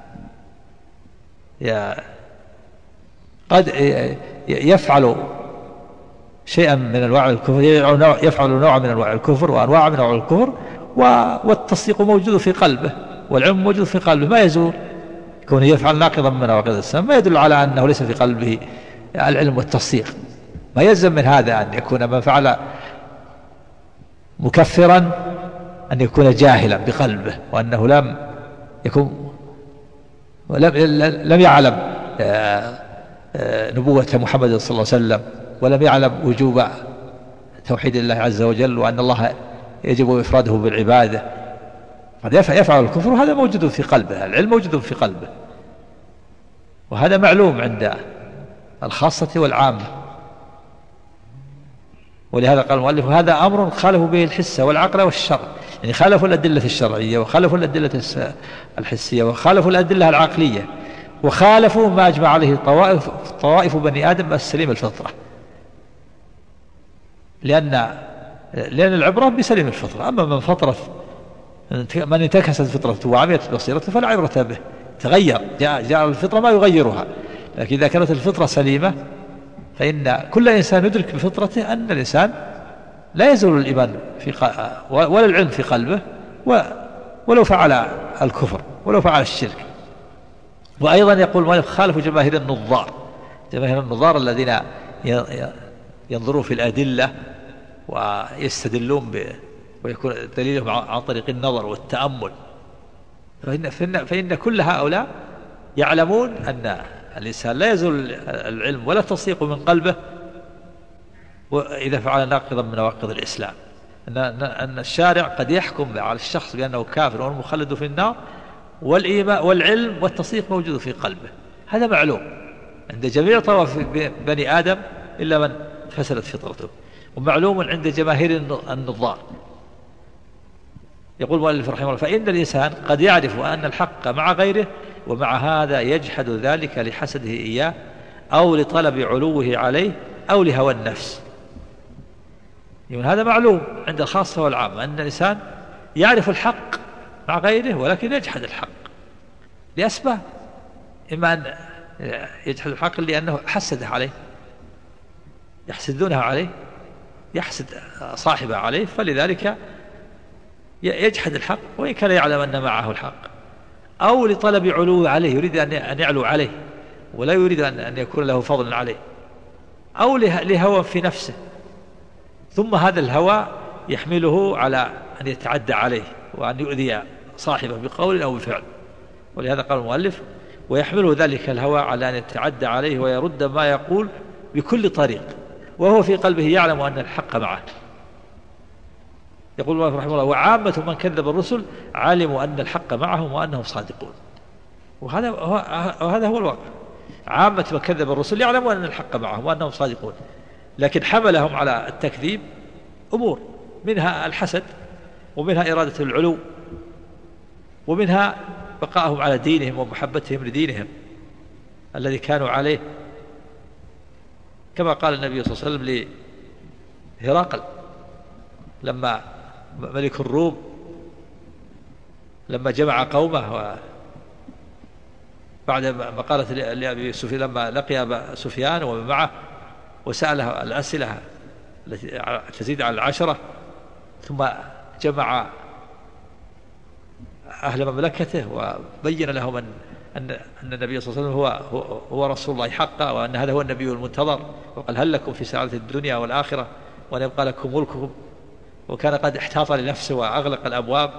قد يفعل شيئا من أنواع الكفر، يفعل نوع من أنواع الكفر وأنواع من أنواع الكفر، والتصديق موجود في قلبه والعلم موجود في قلبه، ما يزول. كونه يفعل ناقضا من نواقض الإسلام ما يدل على أنه ليس في قلبه العلم والتصديق. ما يلزم من هذا أن يكون من فعل مكفرا أن يكون جاهلا بقلبه، وأنه لم يكون ولم لم يعلم نبوة محمد صلى الله عليه وسلم، ولم يعلم وجوب توحيد الله عز وجل، وأن الله يجب إفراده بالعبادة، قد يفعل الكفر وهذا موجود في قلبه، العلم موجود في قلبه، وهذا معلوم عند الخاصة والعامة. ولهذا قال المؤلف هذا أمر خالفوا به الحس والعقل والشرع، يعني خالفوا الأدلة الشرعية وخالفوا الأدلة الحسية وخالفوا الأدلة العقلية وخالفوا ما أجمع عليه طوائف, طوائف بني آدم السليم الفطرة، لأن لأن العبرة بسليم الفطرة. أما من فطرة من انتكست فطرته وعميت بصيرته فلا عبرة به، تغير، جاء, جاء الفطرة ما يغيرها. لكن إذا كانت الفطرة سليمة فإن كل إنسان يدرك بفطرته أن الإنسان لا يزول الإيمان في ولا العلم في قلبه ولو فعل الكفر ولو فعل الشرك. وأيضا يقول المؤلف خالفوا جماهير النظار، جماهير النظار الذين ينظرون في الأدلة ويستدلون ب ويكون دليلهم عن طريق النظر والتأمل. فإن, فإن, فإن كل هؤلاء يعلمون أن الإنسان لا يزول العلم ولا تصديق من قلبه وإذا فعل ناقضا من نواقض الإسلام، أن, أن الشارع قد يحكم على الشخص بأنه كافر والمخلد في النار والإيمان والعلم والتصديق موجود في قلبه. هذا معلوم عند جميع طوائف بني آدم إلا من فسدت فطرته، ومعلوم عند جماهير النظار. يقول المؤلف رحمه الله فإن الإنسان قد يعرف أن الحق مع غيره ومع هذا يجحد ذلك لحسده إياه أو لطلب علوه عليه أو لهوى النفس. يعني هذا معلوم عند الخاصة والعامة أن الإنسان يعرف الحق مع غيره ولكن يجحد الحق لأسباب، إما أن يجحد الحق لأنه حسده عليه، يحسدونها عليه، يحسد صاحبه عليه، فلذلك يجحد الحق وإن كان يعلم أن معه الحق، أو لطلب علوه عليه، يريد أن يعلو عليه ولا يريد أن يكون له فضل عليه، أو لهوى في نفسه، ثم هذا الهوى يحمله على أن يتعدى عليه وأن يؤذي صاحبه بقول أو بفعل. ولهذا قال المؤلف ويحمله ذلك الهوى على أن يتعدى عليه ويرد ما يقول بكل طريق وهو في قلبه يعلم أن الحق معه. يقول الله رحمه الله وعامة من كذب الرسل علموا أن الحق معهم وأنهم صادقون. وهذا وهذا هو الواقع، عامة من كذب الرسل يعلمون أن الحق معهم وأنهم صادقون، لكن حملهم على التكذيب أمور، منها الحسد ومنها إرادة العلو ومنها بقائهم على دينهم ومحبتهم لدينهم الذي كانوا عليه، كما قال النبي صلى الله عليه وسلم لهرقل لما ملك الروم لما جمع قومه بعد ما قالت لأبي سفيان لما لقي أبا سفيان ومن معه وسأله الأسئلة التي تزيد على العشرة، ثم جمع أهل مملكته وبين لهم أن أن أن النبي صلى الله عليه وسلم هو هو رسول الله حقا وأن هذا هو النبي المنتظر، وقال هل لكم في سعادة الدنيا والآخرة وأن يبقى لكم ملككم، وكان قد احتاط لنفسه وأغلق الأبواب.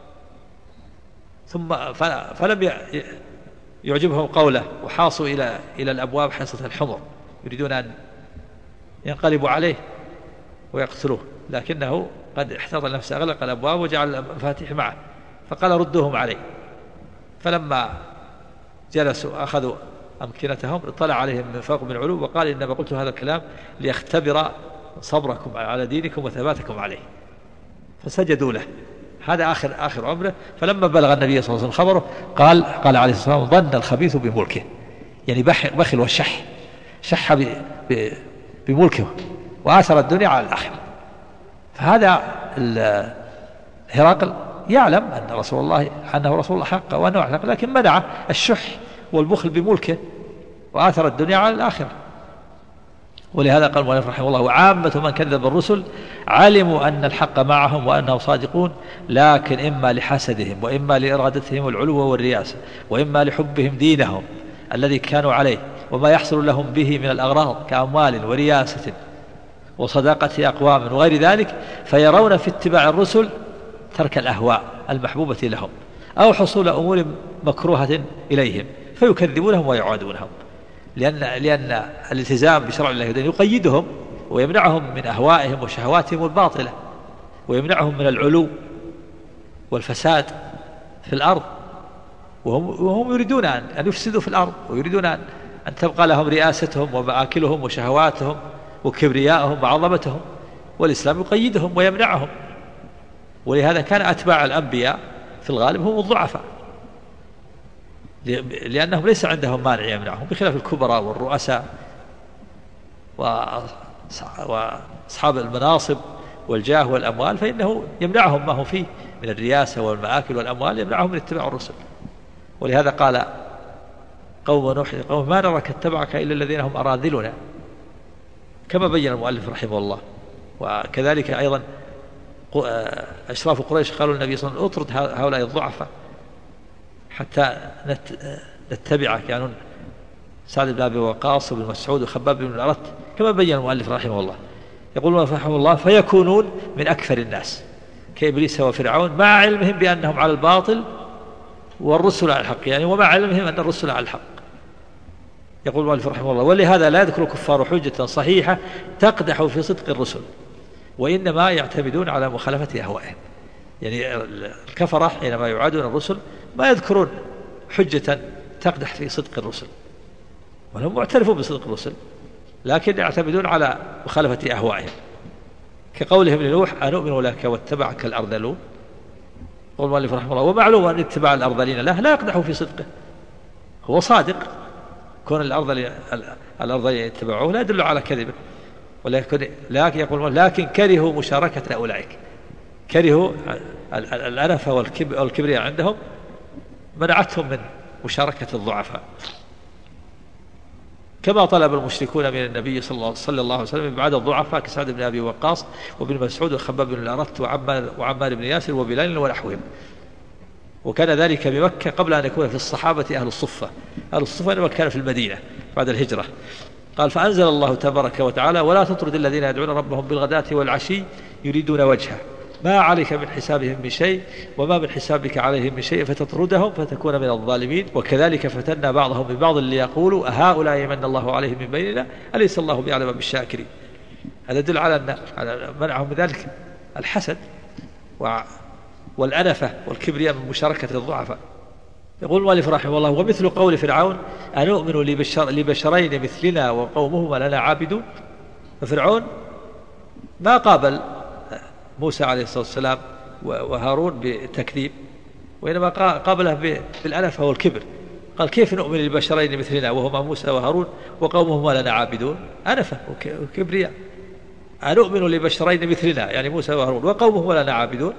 ثم فلم يعجبهم قوله وحاصوا إلى إلى الأبواب حصة الحمر يريدون أن ينقلبوا عليه ويقتلوه، لكنه قد احتاط لنفسه أغلق الأبواب وجعل المفاتيح معه، فقال ردوهم عليه. فلما جلسوا أخذوا أمكنتهم اطلع عليهم من فوق من علو وقال إنما قلت هذا الكلام ليختبر صبركم على دينكم وثباتكم عليه، فسجدوا له. هذا آخر آخر عمره. فلما بلغ النبي صلى الله عليه وسلم خبره قال قال عليه الصلاة والسلام ظن الخبيث بملكه، يعني بخل والشح، شح بملكه وآثر الدنيا على الآخرة. فهذا هرقل يعلم أن رسول الله أنه رسول الله حقا وأنه حق، لكن منع الشح والبخل بملكه وآثر الدنيا على الآخرة. ولهذا قال المؤلف رحمه الله وعامة من كذب الرسل علموا أن الحق معهم وأنهم صادقون، لكن إما لحسدهم وإما لإرادتهم العلو والرياسة وإما لحبهم دينهم الذي كانوا عليه وما يحصل لهم به من الأغراض كأموال ورياسة وصداقة أقوام وغير ذلك، فيرون في اتباع الرسل ترك الأهواء المحبوبة لهم أو حصول أمور مكروهة إليهم فيكذبونهم ويعادونهم، لأن, لأن الالتزام بشرع الله يقيدهم ويمنعهم من أهوائهم وشهواتهم الباطلة ويمنعهم من العلو والفساد في الأرض، وهم, وهم يريدون أن, أن يفسدوا في الأرض، ويريدون أن, أن تبقى لهم رئاستهم ومآكلهم وشهواتهم وكبريائهم وعظمتهم، والإسلام يقيدهم ويمنعهم. ولهذا كان أتباع الأنبياء في الغالب هم الضعفاء، لأنهم ليس عندهم مانع يمنعهم، بخلاف الكبراء والرؤساء وأصحاب المناصب والجاه والأموال، فإنه يمنعهم ما هو فيه من الرياسة والمآكل والأموال، يمنعهم من اتباع الرسل. ولهذا قال قوم نوح قوم ما نراك اتبعك إلا الذين هم أراذلنا، كما بين المؤلف رحمه الله. وكذلك أيضا أشراف قريش قالوا النبي صلى الله عليه وسلم اطرد هؤلاء الضعفاء حتى نتبعك، يعني سعد بن أبي وقاص وابن مسعود وخباب بن الأرت، كما بين المؤلف رحمه الله. يقول رحمه الله فيكونون من أكثر الناس كإبليس وفرعون، مع علمهم بأنهم على الباطل والرسل على الحق، يعني ومع علمهم أن الرسل على الحق. يقول المؤلف رحمه الله ولهذا لا يذكر الكفار حجة صحيحة تقدح في صدق الرسل، وإنما يعتمدون على مخالفة أهوائهم. يعني الكفرة حينما يعادون الرسل ما يذكرون حجة تقدح في صدق الرسل، ولهم معترفون بصدق الرسل، لكن يعتمدون على مخالفة أهوائهم، كقولهم لنوح أنؤمن لك واتبعك الأرذلون. قول المؤلف رحمه الله ومعلوم أن اتباع الأرذلين له لا يقدح في صدقه، هو صادق، كون الأرذلين يتبعوه لا يدل على كذبه، ولكن لكن يقول لكن كرهوا مشاركة أولئك، كرهوا الأنفة والكبرياء عندهم منعتهم من مشاركة الضعفاء، كما طلب المشركون من النبي صلى الله عليه وسلم بعد الضعفاء كسعد بن أبي وقاص وابن مسعود وخباب بن الأرت وعمار, وعمار بن ياسر وبلال ونحوهم. وكان ذلك بمكة قبل أن يكون في الصحابة أهل الصفة، أهل الصفة إنما كان في المدينة بعد الهجرة. قال فأنزل الله تبارك وتعالى ولا تطرد الذين يدعون ربهم بالغداة والعشي يريدون وجهه ما عليك من حسابهم من شيء وما من حسابك عليهم من شيء فتطردهم فتكون من الظالمين. وكذلك فتنا بعضهم ببعض ليقولوا أهؤلاء من الله عليهم من بيننا أليس الله بأعلم بالشاكرين. هذا يدل على أن منعهم من ذلك الحسد والأنفة والكبرياء من مشاركة الضعفاء. يقول المؤلف رحمه الله ومثل قول فرعون أنؤمن لبشر لبشرين مثلنا وقومهما لنا عابدون. ففرعون ما قابل موسى عليه الصلاة والسلام وهارون بالتكذيب، وإنما قابله بالأنفة والكبر. قال كيف نؤمن لبشرين مثلنا وهما موسى وهارون وقومهما لنا عابدون؟ أنفة وكبرياء. أنؤمن لبشرين مثلنا يعني موسى وهارون وقومهما لنا عابدون،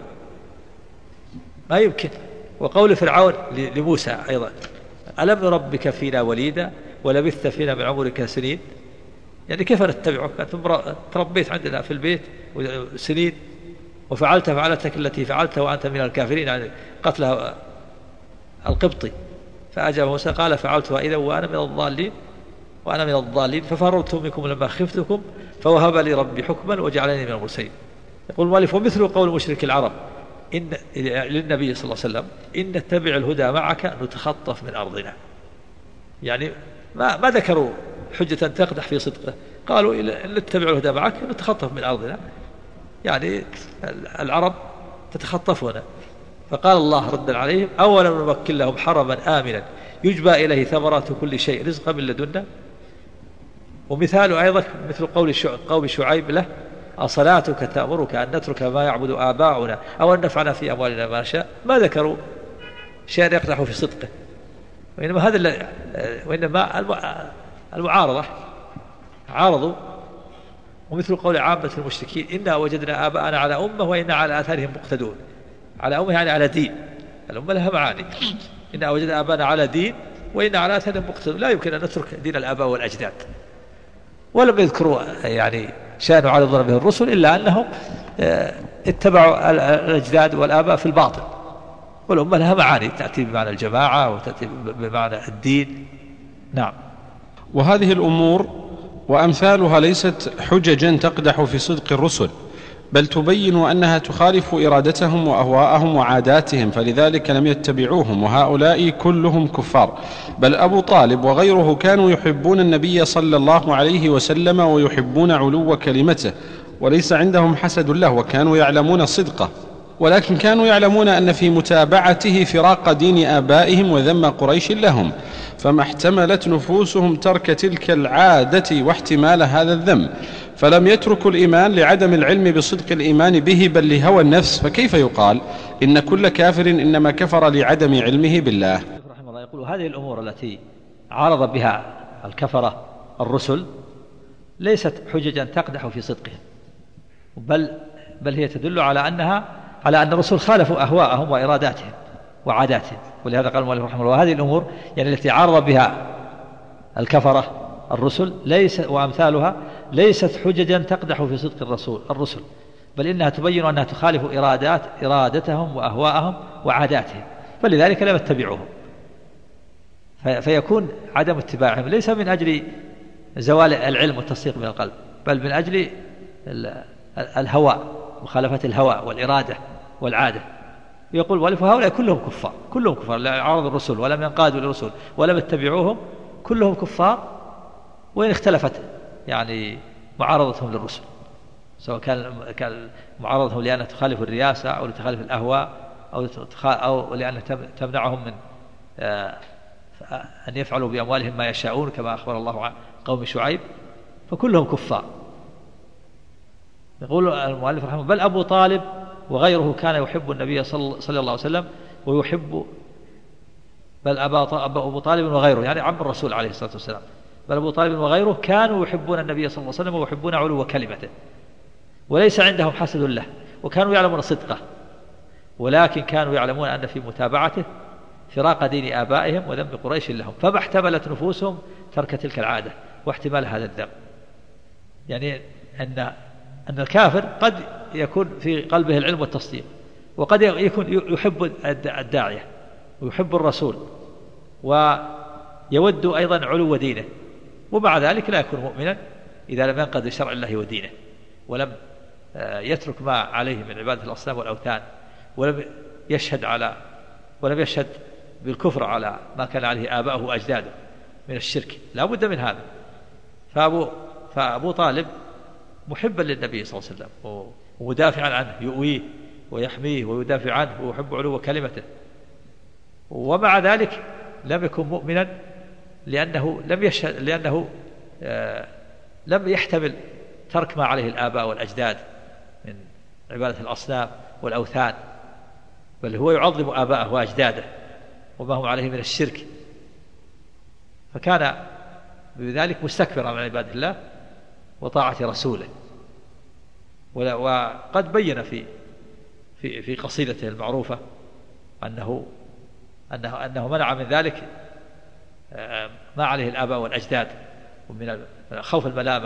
ما يمكن. وقول فرعون لموسى أيضا ألم نربك فينا وليدا ولبثت فينا من عمرك سنين، يعني كيف نتبعك؟ أنت تربيت عندنا في البيت سنين وفعلت فعلتك التي فعلت وأنت من الكافرين، يعني قتلها القبطي. فأجاب موسى قال فعلتها إذا وأنا من الضالين وأنا من الضالين ففررت منكم لما خفتكم فوهب لي ربي حكما وجعلني من المرسلين. يقول المؤلف ومثل قول مشرك العرب إن للنبي صلى الله عليه وسلم إن نتبع الهدى معك نتخطف من أرضنا، يعني ما ما ذكروا حجة تقدح في صدقه، قالوا إن نتبع الهدى معك نتخطف من أرضنا، يعني العرب تتخطفنا. فقال الله ردا عليهم أولم نمكن لهم حرما آمنا يجبى إليه ثمرات كل شيء رزقا من لدنا. ومثال أيضا مثل قول قوم شعيب له أصلاتك تأمرك أن نترك ما يعبد آباؤنا أو أن نفعل في أموالنا ما شاء. ما ذكروا شيئا يقدح في صدقه، وإنما هذا وإنما المعارضة عارضوا. ومثل قول عامة المشركين إنا وجدنا آباءنا على أمة وإنا على آثارهم مقتدون. على أمة يعني على دين، الأمة لها معاني. إنا وجدنا آباءنا على دين وإنا على آثارهم مقتدون، لا يمكن أن نترك دين الآباء والأجداد. ولم يذكروا يعني شأن عارضنا به الرسل إلا أنهم اتبعوا الأجداد والآباء في الباطل، والأمة لها معاني تأتي بمعنى الجماعة وتأتي بمعنى الدين. نعم. وهذه الأمور وأمثالها ليست حججا تقدح في صدق الرسل، بل تبين أنها تخالف إرادتهم وأهواءهم وعاداتهم، فلذلك لم يتبعوهم، وهؤلاء كلهم كفار. بل أبو طالب وغيره كانوا يحبون النبي صلى الله عليه وسلم ويحبون علو كلمته، وليس عندهم حسد له، وكانوا يعلمون صدقه ولكن كانوا يعلمون أن في متابعته فراق دين آبائهم وذم قريش لهم، فما احتملت نفوسهم ترك تلك العادة واحتمال هذا الذم، فلم يتركوا الإيمان لعدم العلم بصدق الإيمان به بل لهوى النفس. فكيف يقال إن كل كافر إنما كفر لعدم علمه بالله؟ رحمه الله يقول هذه الأمور التي عارض بها الكفرة الرسل ليست حججا تقدح في صدقهم، بل بل هي تدل على أنها على أن الرسل خالفوا أهواءهم وإراداتهم وعاداتهم. ولهذا قال المؤلف رحمه الله وهذه الأمور يعني التي عارض بها الكفرة الرسل ليس وأمثالها ليست حججا تقدح في صدق الرسول الرسل بل إنها تبين أنها تخالف إرادات إرادتهم وأهواءهم وعاداتهم، فلذلك لم يتبعوهم. فيكون عدم اتباعهم ليس من أجل زوال العلم والتصديق من القلب، بل من أجل الهوى، مخالفة الهوى والإرادة والعادة. يقول والف هؤلاء كلهم كفار، كلهم كفار، لا عارضوا الرسل ولم ينقادوا للرسل ولم يتبعوهم، كلهم كفار، وإن اختلفت يعني معارضتهم للرسل، سواء كان معارضتهم لأن تخالف الرياسة أو لتخالف الأهواء أو أو لأن تمنعهم من أن يفعلوا بأموالهم ما يشاءون كما أخبر الله عن قوم شعيب، فكلهم كفار. يقول المؤلف رحمه بل أبو طالب وغيره كان يحب النبي صلى الله عليه وسلم ويحب بل أبو طالب وغيره يعني عم الرسول عليه الصلاة والسلام بل أبو طالب وغيره كانوا يحبون النبي صلى الله عليه وسلم ويحبون علو كلمته، وليس عندهم حسد له، وكانوا يعلمون صدقه، ولكن كانوا يعلمون أن في متابعته فراق دين آبائهم وذنب قريش لهم، فما احتملت نفوسهم ترك تلك العادة واحتمال هذا الذنب. يعني أن أن الكافر قد يكون في قلبه العلم والتصديق، وقد يكون يحب الداعية ويحب الرسول ويود أيضا علو دينه، ومع ذلك لا يكون مؤمنا إذا لم ينقض شرع الله ودينه، ولم يترك ما عليه من عبادة الأصنام والأوثان، ولم يشهد على ولم يشهد بالكفر على ما كان عليه آباؤه وأجداده من الشرك، لا بد من هذا. فأبو, فأبو طالب محبا للنبي صلى الله عليه وسلم ومدافعا عنه، يؤويه ويحميه ويدافع عنه ويحب علو كلمته، ومع ذلك لم يكن مؤمنا لأنه لم يشهد لأنه آه لم يحتمل ترك ما عليه الآباء والأجداد من عبادة الأصنام والأوثان، بل هو يعظم آباءه وأجداده وما هم عليه من الشرك، فكان بذلك مستكبرا عن عبادة الله وطاعة رسوله. وقد بين في في في قصيدته المعروفة أنه أنه أنه منع من ذلك ما عليه الآباء والأجداد ومن خوف الملامة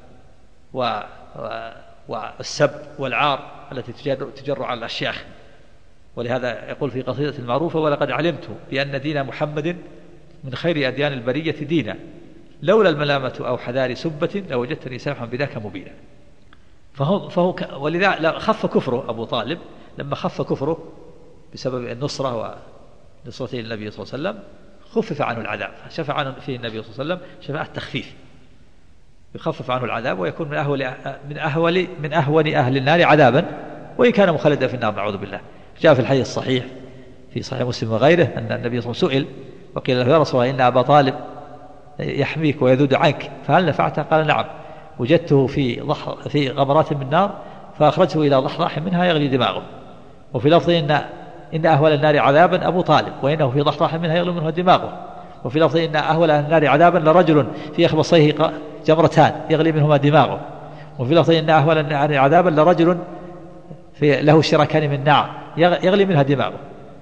والسب والعار التي تجر, تجر على الأشياخ. ولهذا يقول في قصيدة المعروفة ولقد علمت بأن دين محمد من خير أديان البرية دينا، لولا الملامة أو حذار سبة لوجدتني سامحا بذاك مبينا. فهو, فهو ولذا خف كفره أبو طالب لما خف كفره بسبب النصرة ونصرته للنبي صلى الله عليه وسلم، خفف عنه العذاب، شفع عنه فيه النبي صلى الله عليه وسلم شفاعة التخفيف، يخفف عنه العذاب ويكون من أهول من أهول من أهون أهل النار عذابا وإن كان مخلدا في النار، نعوذ بالله. جاء في الحديث الصحيح في صحيح مسلم وغيره أن النبي صلى الله عليه وسلم سئل وقيل له يا رسول الله إن أبا طالب يحميك ويذود عنك فهل نفعته؟ قال نعم، وجدته في ضح في غمرات من نار فأخرجته إلى ضحضاح منها يغلي دماغه. وفي لفظ إن إن أهول النار عذابا أبو طالب وإنه في ضحضاح منها يغلي منه دماغه. وفي لفظ إن أهول النار عذابا لرجل في أخبصيه جمرتان يغلي منهما دماغه. وفي لفظ إن أهول النار عذابا لرجل في له شركان من نار يغلي منها دماغه.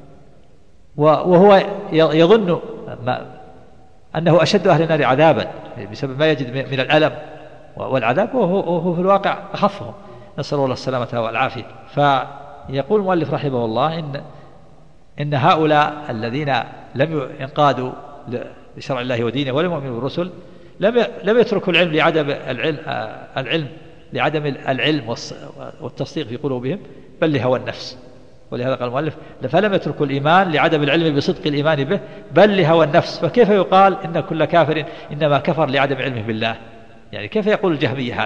وهو يظن أنه أشد أهل النار عذابا بسبب ما يجد من الألم والعذاب، وهو في الواقع أخفهم، نسأل الله السلامة والعافية. فيقول المؤلف رحمه الله إن إن هؤلاء الذين لم ينقادوا لشرع الله ودينه ولم يؤمنوا بالرسل لم لم يتركوا العلم لعدم العلم العلم لعدم العلم والتصديق في قلوبهم، بل لهوى النفس. ولهذا قال المؤلف فلم يتركوا الإيمان لعدم العلم بصدق الإيمان به بل لهوى النفس. فكيف يقال إن كل كافر إنما كفر لعدم علمه بالله؟ يعني كيف يقول الجهمية هذا؟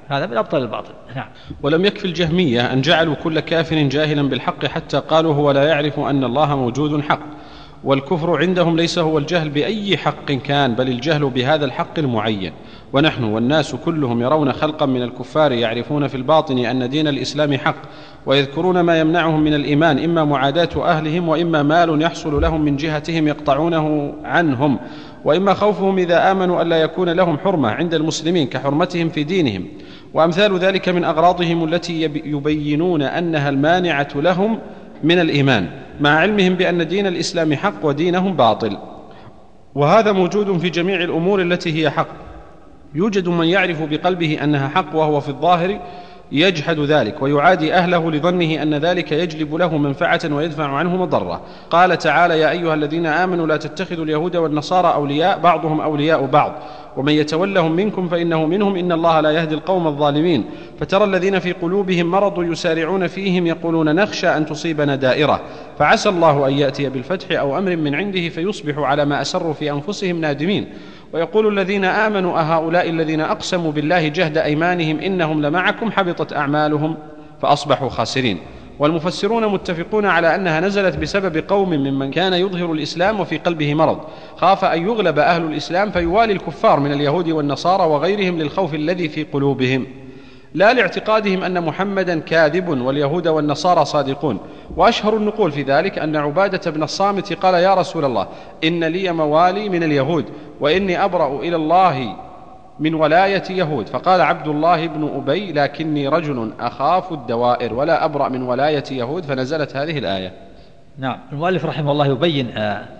هذا من أبطل الباطل. نعم. ولم يكفي الجهمية أن جعلوا كل كافر جاهلا بالحق حتى قالوا هو لا يعرف أن الله موجود حق، والكفر عندهم ليس هو الجهل بأي حق كان، بل الجهل بهذا الحق المعين. ونحن والناس كلهم يرون خلقا من الكفار يعرفون في الباطن أن دين الإسلام حق، ويذكرون ما يمنعهم من الإيمان، إما معاداة أهلهم، وإما مال يحصل لهم من جهتهم يقطعونه عنهم، وإما خوفهم إذا آمنوا ألا يكون لهم حرمة عند المسلمين كحرمتهم في دينهم، وأمثال ذلك من أغراضهم التي يبينون أنها المانعة لهم من الإيمان، مع علمهم بأن دين الإسلام حق ودينهم باطل. وهذا موجود في جميع الأمور التي هي حق. يوجد من يعرف بقلبه أنها حق وهو في الظاهر يجحد ذلك ويعادي أهله لظنه أن ذلك يجلب له منفعة ويدفع عنه مضرة. قال تعالى: يا أيها الذين آمنوا لا تتخذوا اليهود والنصارى أولياء بعضهم أولياء بعض ومن يتولهم منكم فإنه منهم إن الله لا يهدي القوم الظالمين. فترى الذين في قلوبهم مرض يسارعون فيهم يقولون نخشى أن تصيبنا دائرة فعسى الله أن يأتي بالفتح أو أمر من عنده فيصبحوا على ما أسروا في أنفسهم نادمين. ويقول الذين آمنوا أهؤلاء الذين أقسموا بالله جهد أيمانهم إنهم لمعكم حبطت أعمالهم فأصبحوا خاسرين. والمفسرون متفقون على أنها نزلت بسبب قوم ممن كان يظهر الإسلام وفي قلبه مرض، خاف أن يغلب أهل الإسلام فيوالي الكفار من اليهود والنصارى وغيرهم للخوف الذي في قلوبهم، لا لاعتقادهم أن محمدا كاذب واليهود والنصارى صادقون. وأشهر النقول في ذلك أن عبادة بن الصامت قال: يا رسول الله، إن لي موالي من اليهود وإني أبرأ إلى الله من ولاية يهود. فقال عبد الله بن أبي: لكني رجل أخاف الدوائر ولا أبرأ من ولاية يهود، فنزلت هذه الآية. نعم. المؤلف رحمه الله يبين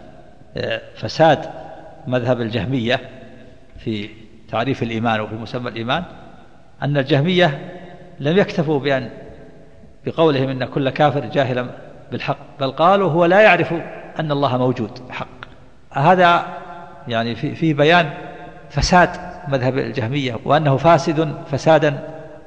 فساد مذهب الجهمية في تعريف الإيمان وفي مسمى الإيمان، أن الجهمية لم يكتفوا بأن بقولهم إن كل كافر جاهلا بالحق، بل قالوا هو لا يعرف أن الله موجود حق. هذا يعني فيه بيان فساد مذهب الجهمية، وأنه فاسد فسادا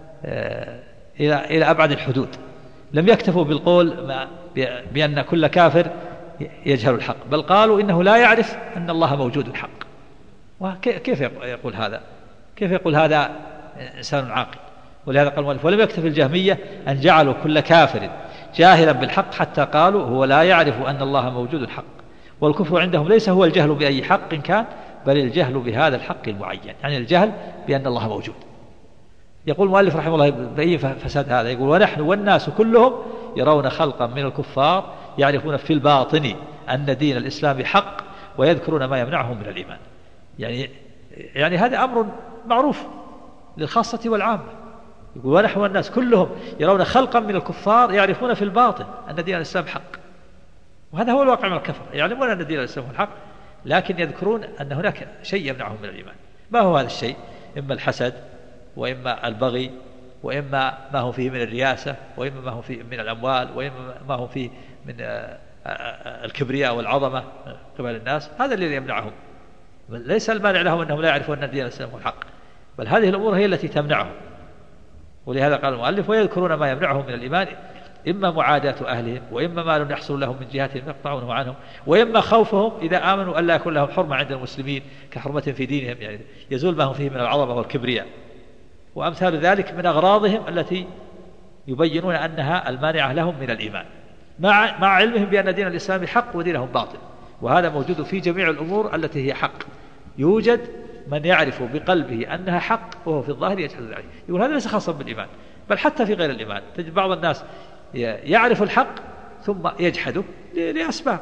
إلى إلى أبعد الحدود. لم يكتفوا بالقول بأن كل كافر يجهل الحق، بل قالوا إنه لا يعرف أن الله موجود حق. وكيف يقول هذا؟ كيف يقول هذا إنسان عاقل؟ ولهذا قال المؤلف: ولم يكتف الجهمية أن جعلوا كل كافر جاهلا بالحق حتى قالوا هو لا يعرف أن الله موجود حق. والكفر عندهم ليس هو الجهل بأي حق كان، بل الجهل بهذا الحق المعين، يعني الجهل بأن الله موجود. يقول المؤلف رحمه الله بأي فساد هذا؟ يقول: ونحن والناس كلهم يرون خلقا من الكفار يعرفون في الباطن أن دين الإسلام حق ويذكرون ما يمنعهم من الإيمان. يعني يعني هذا أمر معروف للخاصة والعامة. يقول: ونحن والناس كلهم يرون خلقا من الكفار يعرفون في الباطن أن دين الإسلام حق. وهذا هو الواقع من الكفر، يعلمون أن دين الإسلام هو الحق، لكن يذكرون أن هناك شيء يمنعهم من الإيمان. ما هو هذا الشيء؟ إما الحسد، وإما البغي، وإما ما هو فيه من الرياسة، وإما ما هو فيه من الأموال، وإما ما هو فيه من الكبرياء والعظمة قبل الناس. هذا الذي يمنعهم، ليس المانع لهم أنهم لا يعرفون أن دين الإسلام هو الحق، بل هذه الأمور هي التي تمنعهم. ولهذا قال المؤلف: ويذكرون ما يمنعهم من الإيمان، إما معاداة أهلهم، وإما ما لم يحصل لهم من جهتهم يقطعونه عنهم، وإما خوفهم إذا آمنوا ألا يكون لهم حرمة عند المسلمين كحرمة في دينهم، يعني يزول ما هم فيه من العظمة والكبرياء. وأمثال ذلك من أغراضهم التي يبينون أنها المانعة لهم من الإيمان، مع مع علمهم بأن دين الإسلام حق ودينهم باطل. وهذا موجود في جميع الأمور التي هي حق. يوجد من يعرف بقلبه أنها حق وهو في الظاهر يجحد ذلك. يقول هذا ليس خاصا بالإيمان، بل حتى في غير الإيمان تجد بعض الناس يعرف الحق ثم يجحده لأسباب،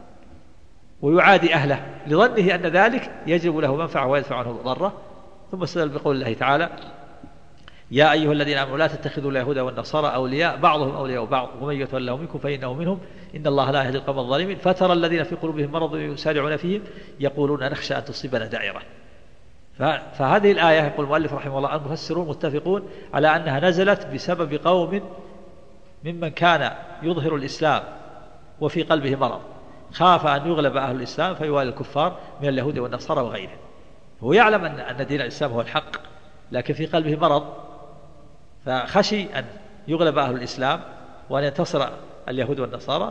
ويعادي أهله لظنه أن ذلك يجلب له منفعة ويدفع عنه ضرة. ثم استدل بقول الله تعالى: يا أيها الذين آمنوا لا تتخذوا اليهود والنصارى أولياء بعضهم أولياء بعض ومن يتولهم منكم فإنه منهم إن الله لا يهدي القوم الظالمين. فترى الذين في قلوبهم مرض يسارعون فيهم يقولون نخشى أن تصيبنا دائرة. فهذه الآية يقول المؤلف رحمه الله المفسرون متفقون على أنها نزلت بسبب قوم ممن كان يظهر الإسلام وفي قلبه مرض، خاف أن يغلب أهل الإسلام فيوالي الكفار من اليهود والنصارى وغيرهم. هو يعلم أن دين الإسلام هو الحق، لكن في قلبه مرض، فخشي أن يغلب أهل الإسلام وأن ينتصر اليهود والنصارى،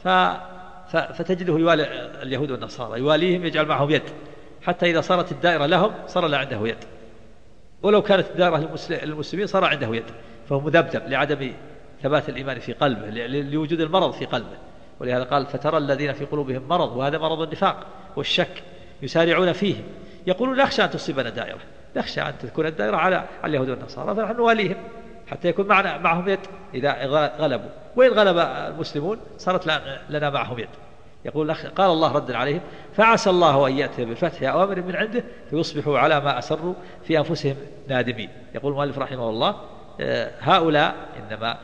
فتجده يوالي اليهود والنصارى، يواليهم يجعل معهم يد، حتى إذا صارت الدائرة لهم صار لا عنده يد. ولو كانت الدائرة للمسلمين صار عنده يد، فهو مذبذب لعدم ثبات الإيمان في قلبه، لوجود المرض في قلبه. ولهذا قال فترى الذين في قلوبهم مرض، وهذا مرض النفاق والشك يسارعون فيه، يقولون نخشى أن تصيبنا دائرة، نخشى أن تكون الدائرة على اليهود والنصارى فنحن نواليهم حتى يكون معنا معهم يد إذا غلبوا، وإن غلب المسلمون صارت لنا معهم يد. يقول قال الله رد عليهم فعسى الله أن يأتي بالفتح أوامر من عنده فيصبحوا على ما أسروا في أنفسهم نادمين. يقول المؤلف رحمه الله هؤلاء إنما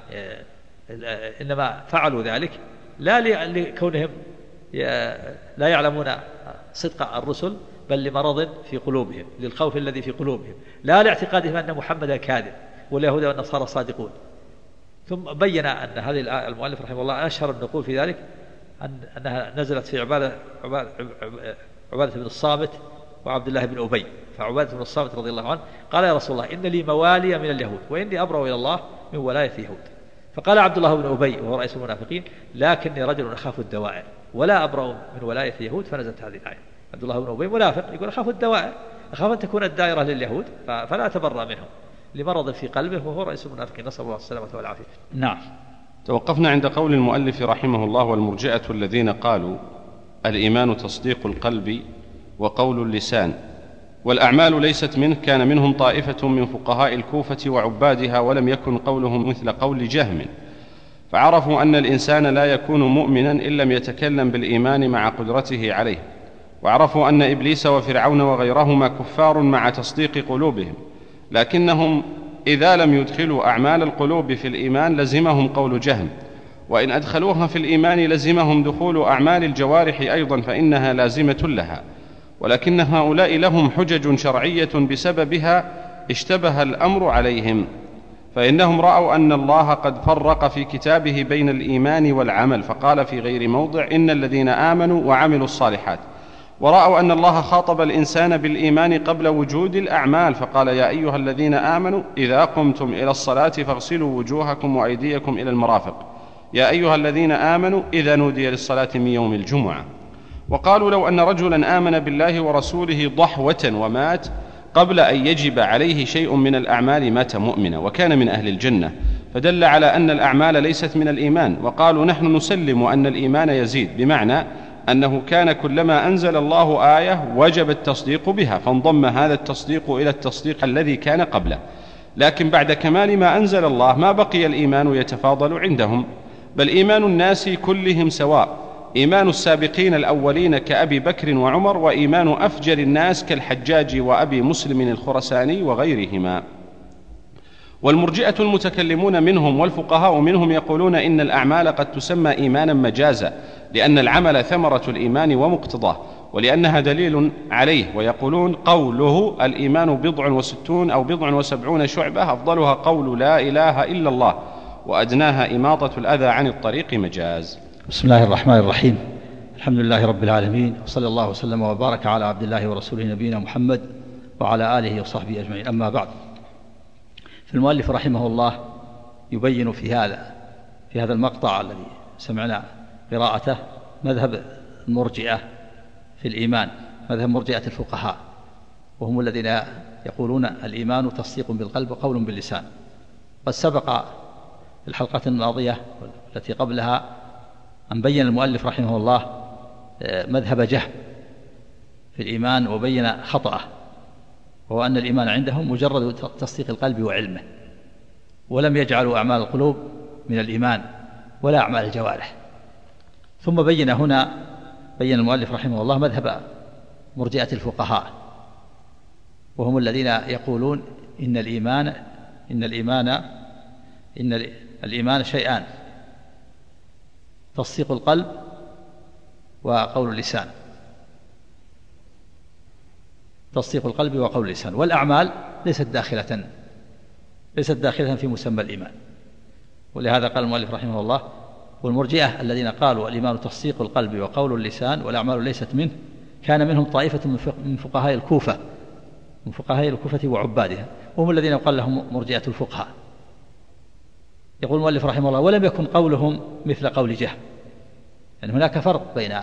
إنما فعلوا ذلك لا لكونهم لا يعلمون صدق الرسل، بل لمرض في قلوبهم، للخوف الذي في قلوبهم، لا لاعتقادهم أن محمدا كاذب واليهود والنصارى صادقون. ثم بين أن هذه الآية المؤلف رحمه الله أشهر النقول في ذلك أن أنها نزلت في عبادة عبادة, عبادة بن الصامت وعبد الله بن أبي. فعبادة بن الصامت رضي الله عنه قال يا رسول الله إن لي موالي من اليهود وإني أبرأ إلى الله من ولاية يهود. فقال عبد الله بن أبي وهو رئيس المنافقين لكني رجل أخاف الدوائر ولا أبرأ من ولاية يهود. فنزلت هذه الآية. عبد الله بن أبي منافق يقول أخاف الدوائر، أخاف أن تكون الدائرة لليهود فلا أتبرأ منهم لمرض في قلبه وهو رئيس المنافقين، نسأل الله السلامة والعافية. نعم. توقفنا عند قول المؤلف رحمه الله والمرجئة الذين قالوا الإيمان تصديق القلب وقول اللسان والأعمال ليست منه، كان منهم طائفة من فقهاء الكوفة وعبادها ولم يكن قولهم مثل قول جهم، فعرفوا أن الإنسان لا يكون مؤمنا إن لم يتكلم بالإيمان مع قدرته عليه، وعرفوا أن إبليس وفرعون وغيرهما كفار مع تصديق قلوبهم، لكنهم إذا لم يدخلوا أعمال القلوب في الإيمان لزمهم قول جهم، وإن أدخلوها في الإيمان لزمهم دخول أعمال الجوارح أيضا فإنها لازمة لها، ولكن هؤلاء لهم حجج شرعية بسببها اشتبه الأمر عليهم، فإنهم رأوا أن الله قد فرق في كتابه بين الإيمان والعمل، فقال في غير موضع إن الذين آمنوا وعملوا الصالحات، ورأوا أن الله خاطب الإنسان بالإيمان قبل وجود الأعمال، فقال يا أيها الذين آمنوا إذا قمتم إلى الصلاة فاغسلوا وجوهكم وأيديكم إلى المرافق، يا أيها الذين آمنوا إذا نودي للصلاة من يوم الجمعة. وقالوا لو أن رجلا آمن بالله ورسوله ضحوة ومات قبل أن يجب عليه شيء من الأعمال مات مؤمنا وكان من أهل الجنة، فدل على أن الأعمال ليست من الإيمان. وقالوا نحن نسلم أن الإيمان يزيد، بمعنى أنه كان كلما أنزل الله آية وجب التصديق بها، فانضم هذا التصديق إلى التصديق الذي كان قبله، لكن بعد كمال ما أنزل الله ما بقي الإيمان يتفاضل عندهم، بل إيمان الناس كلهم سواء، إيمان السابقين الأولين كأبي بكر وعمر، وإيمان أفجر الناس كالحجاج وأبي مسلم الخرساني وغيرهما. والمرجئة المتكلمون منهم والفقهاء منهم يقولون إن الأعمال قد تسمى إيمانا مجازا، لأن العمل ثمرة الإيمان ومقتضاه، ولأنها دليل عليه، ويقولون قوله الإيمان بضع وستون أو بضع وسبعون شعبة، أفضلها قول لا إله إلا الله وأدناها إماطة الأذى عن الطريق مجاز. بسم الله الرحمن الرحيم، الحمد لله رب العالمين، وصلى الله وسلم وبارك على عبد الله ورسوله نبينا محمد وعلى آله وصحبه أجمعين. أما بعد، فالمؤلف رحمه الله يبين في هذا في هذا المقطع الذي سمعنا قراءته مذهب المرجئة في الإيمان، مذهب مرجئة الفقهاء، وهم الذين يقولون الإيمان تصديق بالقلب وقول باللسان. قد سبق الحلقة الماضية التي قبلها أن بين المؤلف رحمه الله مذهب جهم في الإيمان، وبين خطأه، وهو أن الإيمان عندهم مجرد تصديق القلب وعلمه، ولم يجعلوا أعمال القلوب من الإيمان ولا أعمال الجوارح. ثم بين هنا بين المؤلف رحمه الله مذهب مرجئة الفقهاء، وهم الذين يقولون إن الإيمان إن الإيمان إن الإيمان شيئان: تصديق القلب وقول اللسان، تصديق القلب وقول اللسان، والأعمال ليست داخلة ليست داخلة في مسمى الإيمان. ولهذا قال المؤلف رحمه الله: والمرجئة الذين قالوا الإيمان تصديق القلب وقول اللسان والأعمال ليست منه، كان منهم طائفة من فقهاء الكوفة من فقهاء الكوفة وعبادها، وهم الذين قال لهم مرجئة الفقهاء. يقول المؤلف رحمه الله: ولم يكن قولهم مثل قول جهم، يعني هناك فرق بين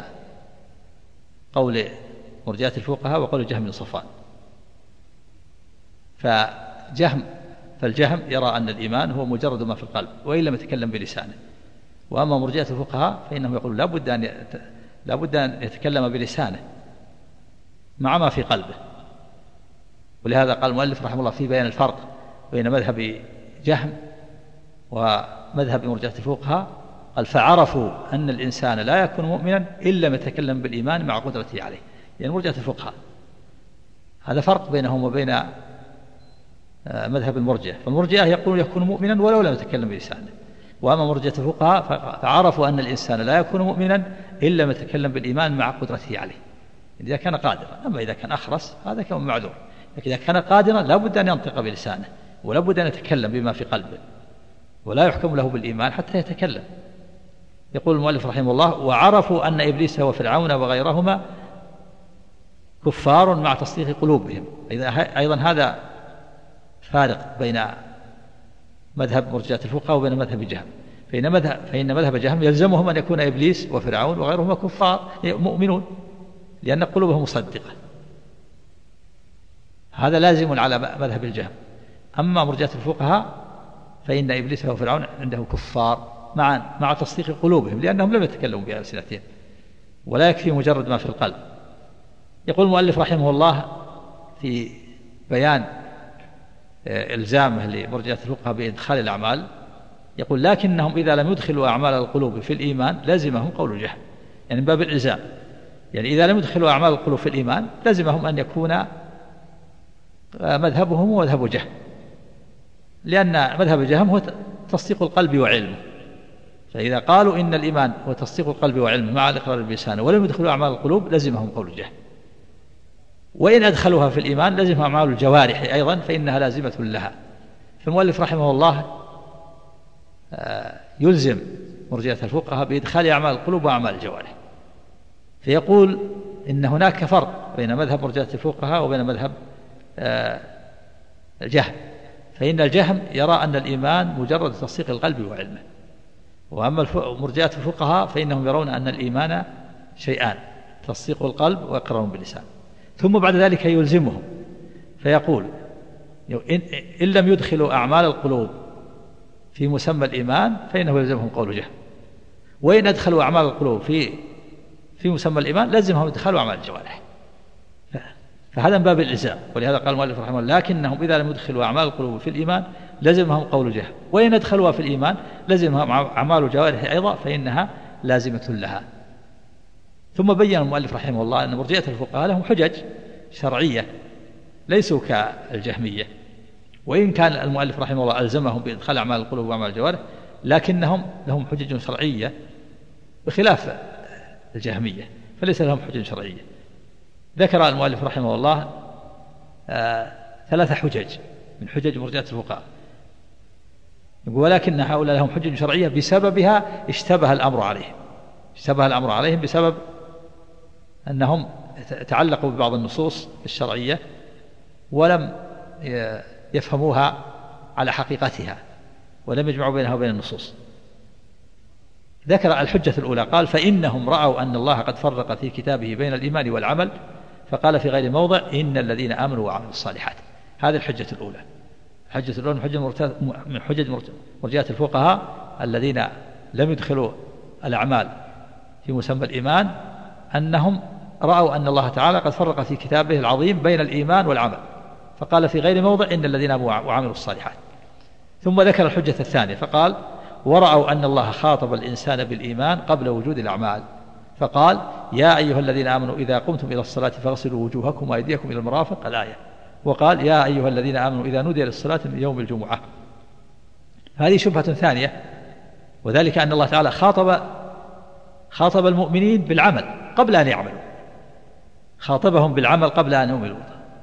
قول مرجئة الفقهاء وقول جهم بن صفوان. فجهم فالجهم يرى أن الإيمان هو مجرد ما في القلب وإن لم يتكلم بلسانه. وأما مرجئة الفقهاء فإنهم يقولون لا بد أن لا بد أن يتكلم بلسانه مع ما في قلبه. ولهذا قال المؤلف رحمه الله في بيان الفرق بين مذهب جهم ومذهب مرجئة الفقهاء قال فعرفوا أن الإنسان لا يكون مؤمنا إلا لم يتكلم بالإيمان مع قدرته عليه. يعني مرجئة الفقهاء هذا فرق بينهم وبين مذهب المرجئة. فالمرجئة يقول يكون مؤمنا ولو لم يتكلم بلسانه. وأما مرجئة الفقهاء فعرفوا أن الإنسان لا يكون مؤمنا إلا لم يتكلم بالإيمان مع قدرته عليه إذا كان قادرا. أما إذا كان أخرس هذا كان معذور، لكن إذا كان قادرا لا بد أن ينطق بلسانه ولا بد أن يتكلم بما في قلبه، ولا يحكم له بالإيمان حتى يتكلم. يقول المؤلف رحمه الله وعرفوا أن إبليس وفرعون وغيرهما كفار مع تصديق قلوبهم. أيضا هذا فارق بين مذهب مرجئة الفقهاء وبين مذهب جهم. فإن مذهب, فإن مذهب جهم يلزمهم أن يكون إبليس وفرعون وغيرهما كفار مؤمنون لأن قلوبهم مصدقة، هذا لازم على مذهب الجهم. أما مرجئة الفقهاء فإن إبليس وفرعون عنده كفار مع مع تصديق قلوبهم لأنهم لم يتكلموا بألسنتهم، ولا يكفي مجرد ما في القلب. يقول المؤلف رحمه الله في بيان إلزامه لمرجئة الفقهاء بإدخال الأعمال، يقول لكنهم إذا لم يدخلوا أعمال القلوب في الإيمان لزمهم قول الجهم، يعني من باب الإلزام. يعني إذا لم يدخلوا أعمال القلوب في الإيمان لزمهم أن يكون مذهبهم ومذهب جهم، لأن مذهب الجهم هو تصديق القلب وعلمه. فإذا قالوا إن الإيمان هو تصديق القلب وعلمه مع الإقرار باللسان ولم يدخلوا أعمال القلوب لزمهم قول الجهم. وإن أدخلوها في الإيمان لزمها أعمال الجوارح أيضا فإنها لازمة لها. فالمؤلف رحمه الله يلزم مرجئة الفقهاء بإدخال أعمال القلوب وأعمال الجوارح. فيقول إن هناك فرق بين مذهب مرجئة الفقهاء وبين مذهب الجهم. فإن الجهم يرى أن الإيمان مجرد تصديق القلب وعلمه، وأما مرجئة الفقهاء فإنهم يرون أن الإيمان شيئان، تصديق القلب وإقرار باللسان. ثم بعد ذلك يلزمهم فيقول إن, إن لم يدخلوا أعمال القلوب في مسمى الإيمان فإنه يلزمهم قول جهم، وإن أدخلوا أعمال القلوب في في مسمى الإيمان لازمهم يدخلوا أعمال الجوارح. فهذا من باب الإلزام. ولهذا قال المؤلف رحمه الله لكنهم إذا لم يدخلوا أعمال القلوب في الإيمان لازمهم قول جهم، وإن أدخلوها في الإيمان لازمهم أعمال الجوارح أيضا فإنها لازمة لها. ثم بين المؤلف رحمه الله أن مرجئة الفقهاء لهم حجج شرعية ليسوا كالجهمية، وإن كان المؤلف رحمه الله ألزمهم بإدخال أعمال القلوب وأعمال الجوارح لكنهم لهم حجج شرعية بخلاف الجهمية، فليس لهم حجج شرعية. ذكر المؤلف رحمه الله آه ثلاث حجج من حجج مرجئة الفقهاء، ولكن هؤلاء لهم حجج شرعية بسببها اشتبه الأمر عليهم اشتبه الأمر عليهم بسبب أنهم تعلقوا ببعض النصوص الشرعية ولم يفهموها على حقيقتها ولم يجمعوا بينها وبين النصوص. ذكر الحجة الأولى قال فإنهم رأوا أن الله قد فرق في كتابه بين الإيمان والعمل فقال في غير موضع إن الذين آمنوا وعملوا الصالحات. هذه الحجة الأولى. الحجة الأولى من حجج مرجئة الفقهاء الذين لم يدخلوا الأعمال في مسمى الإيمان أنهم رأوا أن الله تعالى قد فرق في كتابه العظيم بين الإيمان والعمل فقال في غير موضع إن الذين آمنوا وعملوا الصالحات. ثم ذكر الحجة الثانية فقال ورأوا أن الله خاطب الإنسان بالإيمان قبل وجود الأعمال فقال يا أيها الذين آمنوا إذا قمتم إلى الصلاة فاغسلوا وجوهكم وأيديكم إلى المرافق الآية. وقال يا أيها الذين آمنوا إذا نودي للصلاة من يوم الجمعة. هذه شبهة ثانية، وذلك أن الله تعالى خاطب خاطب المؤمنين بالعمل قبل أن يعملوا، خاطبهم بالعمل قبل أن يعملوا.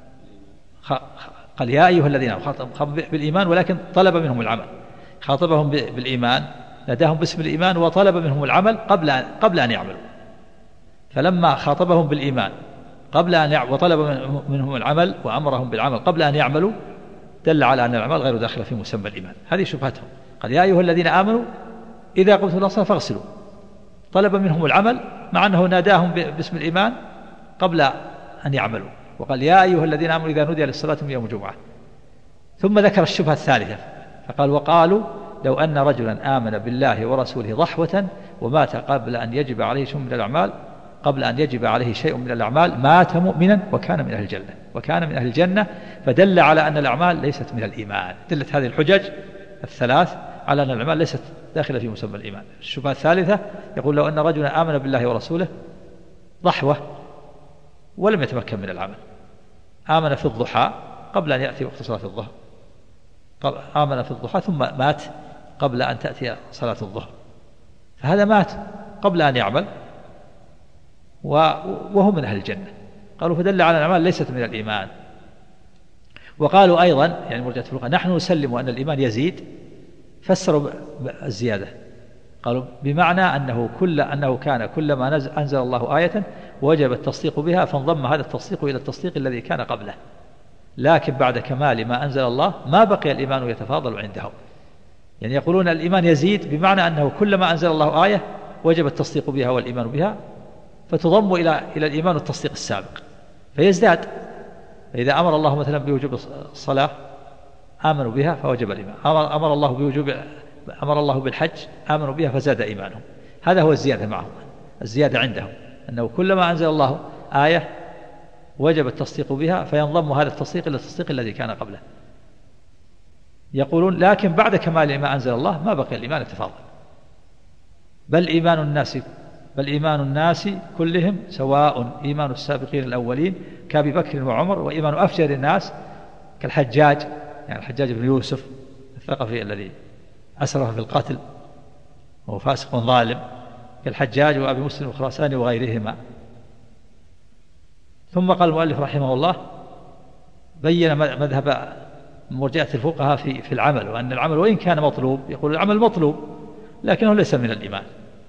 قال يا أيها الذين آمنوا، خاطب بالإيمان ولكن طلب منهم العمل، خاطبهم بالإيمان ناداهم باسم الإيمان وطلب منهم العمل قبل أن قبل أن يعملوا. فلما خاطبهم بالإيمان قبل أن يعملوا وطلب منهم العمل وأمرهم بالعمل قبل أن يعملوا دل على أن الأعمال غير داخلة في مسمى الإيمان. هذه شبهتهم. قال يا أيها الذين آمنوا إذا قمتم إلى الصلاة فاغسلوا، طلب منهم العمل مع أنه ناداهم باسم الإيمان قبل أن يعملوا. وقال يا أيها الذين آمنوا إذا نودي للصلاة من يوم الجمعة. ثم ذكر الشبهة الثالثة فقال وقالوا لو أن رجلا آمن بالله ورسوله ضحوة ومات قبل أن يجب عليه شيء من الأعمال قبل أن يجب عليه شيء من الأعمال مات مؤمنا وكان من أهل الجنة وكان من أهل الجنة فدل على أن الأعمال ليست من الإيمان. دلت هذه الحجج الثلاث على أن الأعمال ليست داخلة في مسمى الإيمان. الشبهة الثالثة يقول لو أن رجلا آمن بالله ورسوله ضحوة ولم يتمكن من العمل، آمن في الضحى قبل أن يأتي وقت صلاة الظهر، آمن في الضحى ثم مات قبل أن تأتي صلاة الظهر، فهذا مات قبل أن يعمل وهو من أهل الجنة. قالوا فدل على الأعمال ليست من الإيمان. وقالوا أيضا يعني مرجئة الفقهاء نحن نسلم أن الإيمان يزيد، فسروا الزيادة قالوا بمعنى أنه كل أنه كان كلما أنزل الله آية وجب التصديق بها فانضم هذا التصديق إلى التصديق الذي كان قبله، لكن بعد كمال ما أنزل الله ما بقي الإيمان يتفاضل عندهم. يعني يقولون الإيمان يزيد بمعنى أنه كلما أنزل الله آية وجب التصديق بها والإيمان بها فتضم إلى إلى الإيمان والتصديق السابق فيزداد. فإذا أمر الله مثلا بوجوب الصلاة آمنوا بها فوجب الإيمان، أمر, أمر الله بوجوب أمر الله بالحج آمنوا بها فزاد إيمانهم. هذا هو الزيادة معهم، الزيادة عندهم أنه كلما أنزل الله آية وجب التصديق بها فينضم هذا التصديق إلى التصديق الذي كان قبله. يقولون لكن بعد كمال ما أنزل الله ما بقي الإيمان يتفاضل، بل إيمان الناس بل إيمان الناس كلهم سواء، إيمان السابقين الأولين كأبي بكر وعمر، وإيمان أفجر الناس كالحجاج يعني الحجاج بن يوسف الثقفي الذي أسرف في القتل وهو فاسق ظالم كالحجاج وأبي مسلم الخراساني وغيرهما. ثم قال المؤلف رحمه الله بين مذهب مرجئة الفقهاء في في العمل، وأن العمل وإن كان مطلوب يقول العمل مطلوب لكنه ليس من الإيمان،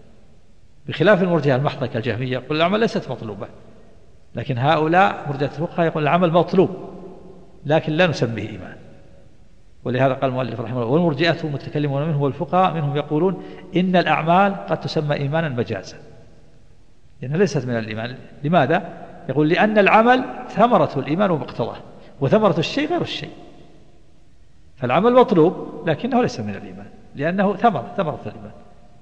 بخلاف المرجئة المحضة كالجهمية يقول العمل ليست مطلوبة. لكن هؤلاء مرجئة الفقهاء يقول العمل مطلوب لكن لا نسميه إيمان. ولهذا قال المؤلف رحمه الله والمرجئة المتكلمون منهم والفقهاء منهم يقولون إن الأعمال قد تسمى إيمانا مجازا لأنها ليست من الإيمان. لماذا؟ يقول لأن العمل ثمرة الإيمان ومقتضاه، وثمرة الشيء غير الشيء. فالعمل مطلوب لكنه ليس من الإيمان لأنه ثمرة ثمرة الإيمان.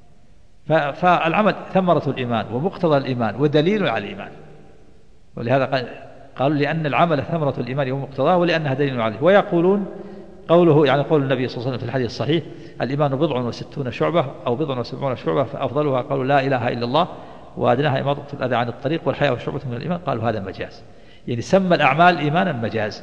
فالعمل ثمرة الإيمان ومقتضى الإيمان ودليل على الإيمان. ولهذا قالوا لأن العمل ثمرة الإيمان ومقتضاه ولأنها دليل عليه. ويقولون قوله يعني قول النبي صلى الله عليه وسلم في الحديث الصحيح الإيمان بضع وستون شعبة أو بضع وسبعون شعبة فأفضلها قالوا لا إله إلا الله وأدناها إماطة الأذى عن الطريق والحياة شعبة من الإيمان. قالوا هذا مجاز، يعني سمى الأعمال إيمانا مجاز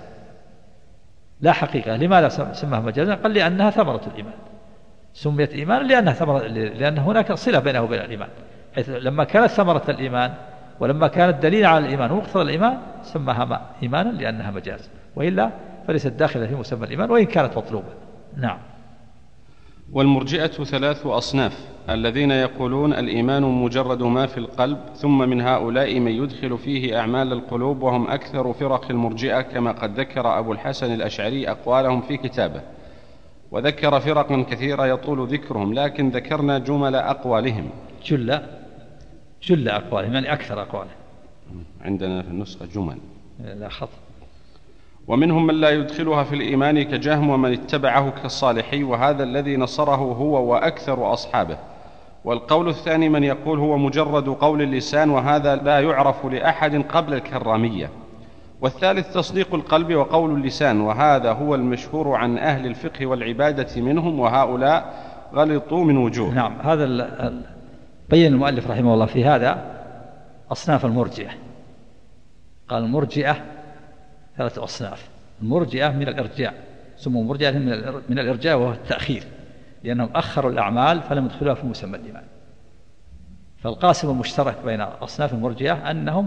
لا حقيقة. لماذا سماها مجازا؟ قال لأنها ثمرة الإيمان، سميت إيمانا لأنها ثمرة، لأن هناك صلة بينه وبين الإيمان، حيث لما كانت ثمرة الإيمان ولما كانت دليل على الإيمان ومقتضى الإيمان سماها إيمانا لأنها مجاز، وإلا فليست داخلة في مسمى الإيمان وإن كانت مطلوبة. نعم. والمرجئة ثلاث أصناف: الذين يقولون الإيمان مجرد ما في القلب، ثم من هؤلاء من يدخل فيه أعمال القلوب وهم أكثر فرق المرجئة كما قد ذكر أبو الحسن الأشعري أقوالهم في كتابه، وذكر فرقا كثيرة يطول ذكرهم لكن ذكرنا جمل أقوالهم. جل جل أقوالهم يعني أكثر أقوالهم، عندنا في النسخة جمل لا خط. ومنهم من لا يدخلها في الإيمان كجهم ومن اتبعه كالصالحي، وهذا الذي نصره هو وأكثر أصحابه. والقول الثاني من يقول هو مجرد قول اللسان، وهذا لا يعرف لأحد قبل الكرامية. والثالث تصديق القلب وقول اللسان، وهذا هو المشهور عن أهل الفقه والعبادة منهم، وهؤلاء غلطوا من وجوه. نعم. هذا بين المؤلف رحمه الله في هذا أصناف المرجئة. قال المرجئة ثلاثة أصناف. المرجئة من الإرجاء، سموا مرجئة من الإرجاء وهو التأخير، لأنهم أخروا الأعمال فلم يدخلوها في مسمى الإيمان. فالقاسم المشترك بين أصناف المرجئة أنهم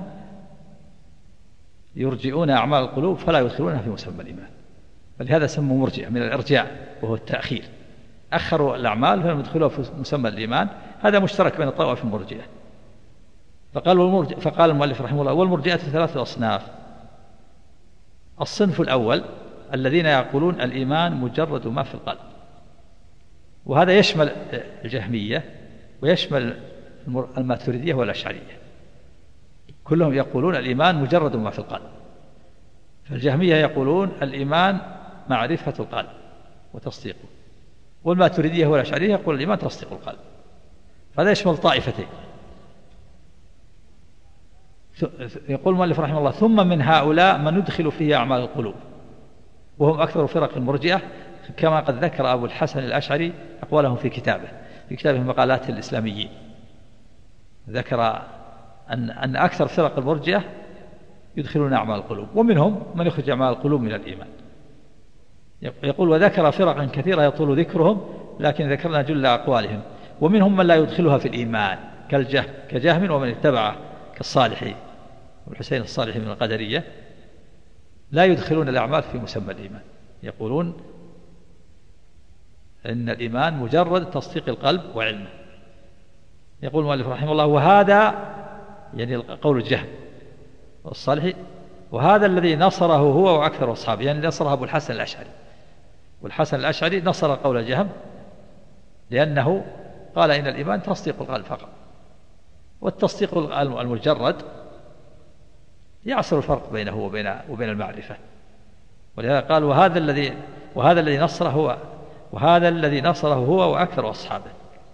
يرجئون أعمال القلوب فلا يدخلونها في مسمى الإيمان، فلهذا سموا مرجئة من الإرجاء وهو التأخير، أخروا الأعمال فلم يدخلوها في مسمى الإيمان. هذا مشترك بين الطوائف المرجئة. فقال, فقال المؤلف رحمه الله والمرجئة ثلاثة أصناف. الصنف الأول الذين يقولون الإيمان مجرد ما في القلب، وهذا يشمل الجهمية ويشمل الماتريدية والأشعرية، كلهم يقولون الإيمان مجرد ما في القلب. فالجهمية يقولون الإيمان معرفة القلب وتصديقه، والماتريدية والأشعرية يقول الإيمان تصديق القلب، فهذا يشمل طائفتين. يقول المؤلف رحمه الله: ثم من هؤلاء من ندخل فيه أعمال القلوب، وهم أكثر فرق المرجئة، كما قد ذكر أبو الحسن الأشعري أقوالهم في كتابه في كتابه مقالات الإسلاميين. ذكر أن أن أكثر فرق المرجئة يدخلون أعمال القلوب، ومنهم من يخرج أعمال القلوب من الإيمان. يقول: وذكر فرقا كثيرة يطول ذكرهم، لكن ذكرنا جل أقوالهم. ومنهم من لا يدخلها في الإيمان كالجهم كجهم ومن اتبعه كالصالحي والحسين الصالحي من القدرية، لا يدخلون الأعمال في مسمى الإيمان، يقولون إن الإيمان مجرد تصديق القلب وعلمه. يقول المؤلف رحمه الله: وهذا يعني قول الجهم والصالحي، وهذا الذي نصره هو وأكثر أصحابه، يعني نصره أبو الحسن الأشعري، والحسن الأشعري نصر قول الجهم لأنه قال إن الإيمان تصديق القلب فقط، والتصديق المجرد يعصر الفرق بينه وبين وبين المعرفة. ولهذا قال: وهذا الذي وهذا الذي نصره هو وهذا الذي نصره هو وأكثر أصحابه.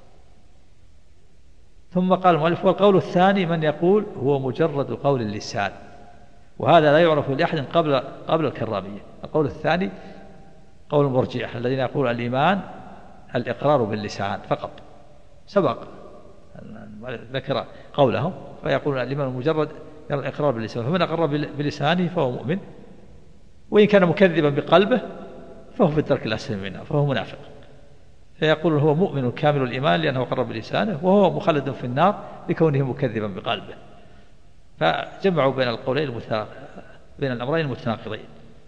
ثم قال المؤلف: والقول الثاني من يقول هو مجرد قول اللسان، وهذا لا يعرف لأحد قبل قبل الكرامية. القول الثاني قول المرجئة الذين يقول الإيمان الإقرار باللسان فقط، سبق ذكر قولهم، فيقولون الإيمان مجرد الإقرار باللسان، فمن أقر بلسانه فهو مؤمن، وإن كان مكذبا بقلبه فهو في الدرك الأسفل منها، فهو منافق. فيقول هو مؤمن كامل الإيمان لأنه أقر بلسانه، وهو مخلد في النار لكونه مكذبا بقلبه. فجمعوا بين القولين المتناقض بين الأمرين المتناقضين.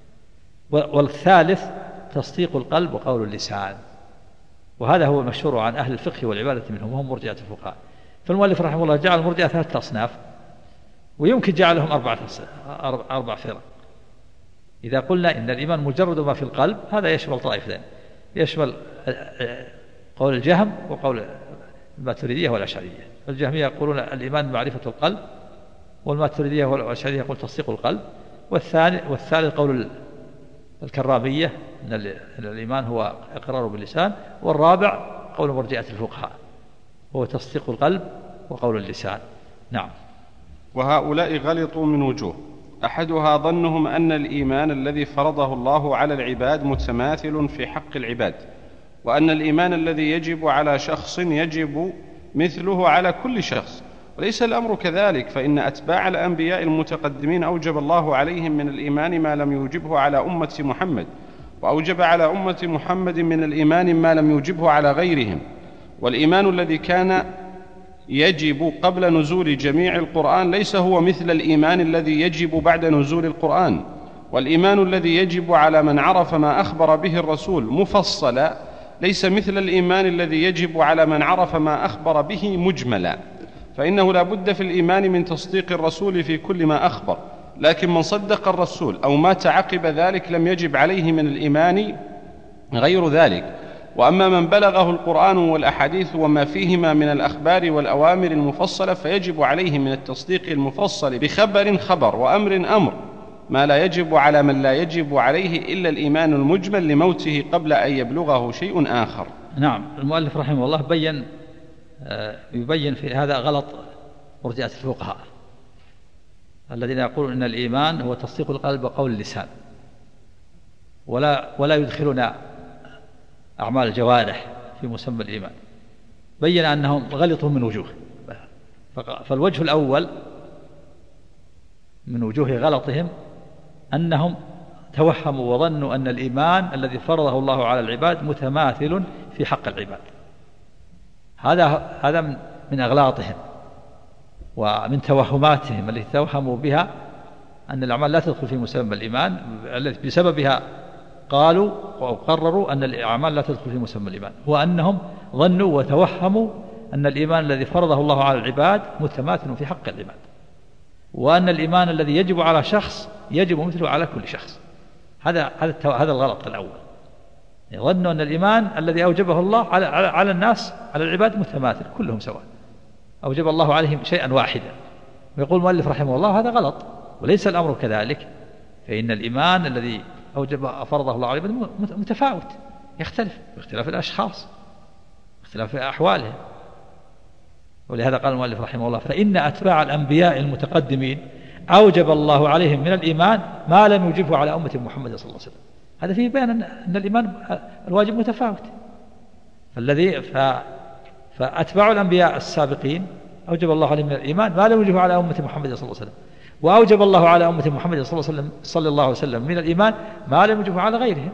والثالث تصديق القلب وقول اللسان، وهذا هو المشهور عن أهل الفقه والعبادة منهم، وهم مرجئة الفقهاء. فالمؤلف رحمه الله جعل المرجئة ثلاثة أصناف، ويمكن جعلهم أربعة أربع فرق. إذا قلنا إن الإيمان مجرد ما في القلب، هذا يشمل طائفتين، يشمل قول الجهم وقول الماتريدية والأشعرية. الجهمية يقولون الإيمان معرفة القلب، والماتريدية والأشعرية يقول تصديق القلب. والثاني والثالث قول الكرامية أن الإيمان هو إقرار باللسان. والرابع قول مرجئة الفقهاء هو تصديق القلب وقول اللسان. نعم. وهؤلاء غلطوا من وجوه: أحدها ظنهم أن الإيمان الذي فرضه الله على العباد متماثل في حق العباد، وأن الإيمان الذي يجب على شخص يجب مثله على كل شخص، وليس الأمر كذلك، فإن أتباع الأنبياء المتقدمين أوجب الله عليهم من الإيمان ما لم يوجبه على أمة محمد، وأوجب على أمة محمد من الإيمان ما لم يوجبه على غيرهم. والإيمان الذي كان يجب قبل نزول جميع القرآن ليس هو مثل الإيمان الذي يجب بعد نزول القرآن. والإيمان الذي يجب على من عرف ما أخبر به الرسول مفصلا ليس مثل الإيمان الذي يجب على من عرف ما أخبر به مجملا، فإنه لا بد في الإيمان من تصديق الرسول في كل ما أخبر، لكن من صدق الرسول أو مات عقب ذلك لم يجب عليه من الإيمان غير ذلك. وأما من بلغه القرآن والأحاديث وما فيهما من الأخبار والأوامر المفصلة فيجب عليه من التصديق المفصل بخبر خبر وأمر أمر ما لا يجب على من لا يجب عليه إلا الإيمان المجمل لموته قبل أن يبلغه شيء آخر. نعم. المؤلف رحمه الله بين يبين في هذا غلط مرجئة الفقهاء الذين يقولون إن الإيمان هو تصديق القلب وقول اللسان، ولا ولا يدخلون أعمال الجوارح في مسمى الإيمان. بين أنهم غلطوا من وجوه. فالوجه الأول من وجوه غلطهم أنهم توهموا وظنوا أن الإيمان الذي فرضه الله على العباد متماثل في حق العباد. هذا هذا من أغلاطهم ومن توهماتهم التي توهموا بها أن الأعمال لا تدخل في مسمى الإيمان، التي بسببها قالوا وقرروا أن الأعمال لا تدخل في مسمى الإيمان، هو أنهم ظنوا وتوهموا أن الإيمان الذي فرضه الله على العباد متماثل في حق العباد، وأن الإيمان الذي يجب على شخص يجب مثله على كل شخص. هذا هذا هذا الغلط الأول. ظنوا أن الإيمان الذي أوجبه الله على على الناس على العباد متماثل كلهم سواء، أوجب الله عليهم شيئا واحدا. ويقول المؤلف رحمه الله هذا غلط، وليس الأمر كذلك، فإن الإيمان الذي أوجب فرضه الله عليهم متفاوت، يختلف باختلاف الأشخاص، باختلاف أحوالهم. ولهذا قال المؤلف رحمه الله: فإن أتباع الأنبياء المتقدمين أوجب الله عليهم من الإيمان ما لم يوجبه على أمة محمد صلى الله عليه وسلم. هذا فيه بيان أن الإيمان الواجب متفاوت. فالذي فأتباع الأنبياء السابقين أوجب الله عليهم من الإيمان ما لم يوجبه على أمة محمد صلى الله عليه وسلم، وأوجب الله على أمة محمد صلى الله عليه وسلم صلى الله عليه وسلم من الإيمان ما لم يوجبه على غيرهم،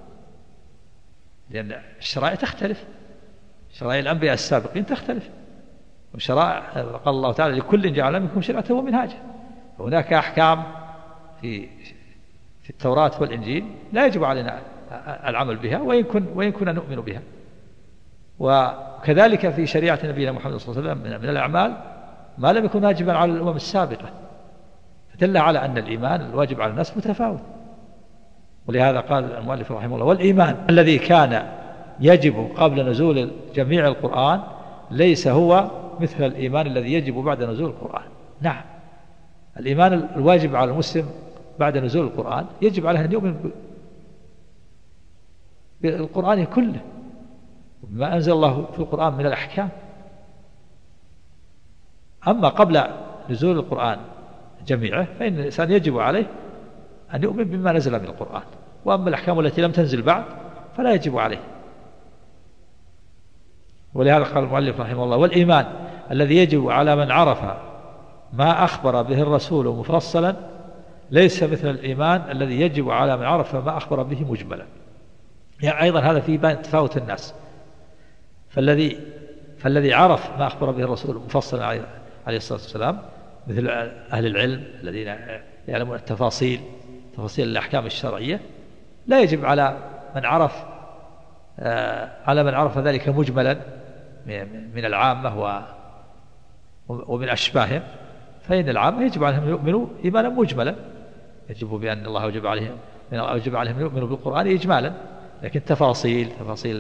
لأن الشرائع تختلف، شرائع الأنبياء السابقين تختلف، وشرائع قال الله تعالى: لكل جعل منكم شرعة ومنهاجا. هناك أحكام في في التوراة والإنجيل لا يجب علينا العمل بها وإن كن وإن كنا نؤمن بها، وكذلك في شريعة نبينا محمد صلى الله عليه وسلم من الأعمال ما لم يكن واجبا على الأمم السابقة، فدل على أن الإيمان الواجب على الناس متفاوت. ولهذا قال المؤلف رحمه الله: والإيمان الذي كان يجب قبل نزول جميع القرآن ليس هو مثل الإيمان الذي يجب بعد نزول القرآن. نعم، الإيمان الواجب على المسلم بعد نزول القرآن يجب عليه أن يؤمن بالقرآن كله وبما أنزل الله في القرآن من الأحكام. أما قبل نزول القرآن جميعه فإن الإنسان يجب عليه أن يؤمن بما نزل من القرآن، وأما الأحكام التي لم تنزل بعد فلا يجب عليه. ولهذا قال المؤلف رحمه الله: والإيمان الذي يجب على من عرف ما أخبر به الرسول مفصلا ليس مثل الإيمان الذي يجب على من عرف ما أخبر به مجملا. يعني أيضا هذا فيه بين تفاوت الناس، فالذي فالذي عرف ما أخبر به الرسول مفصلا عليه الصلاة والسلام مثل أهل العلم الذين يعلمون التفاصيل تفاصيل الأحكام الشرعية، لا يجب على من عرف على من عرف ذلك مجملا من العامة ومن أشباههم، فإن العامة يجب عليهم يؤمنوا إيمانا مجملا، يجب بأن الله يجب عليهم يجب عليهم يؤمنوا بالقرآن إجمالا، لكن تفاصيل تفاصيل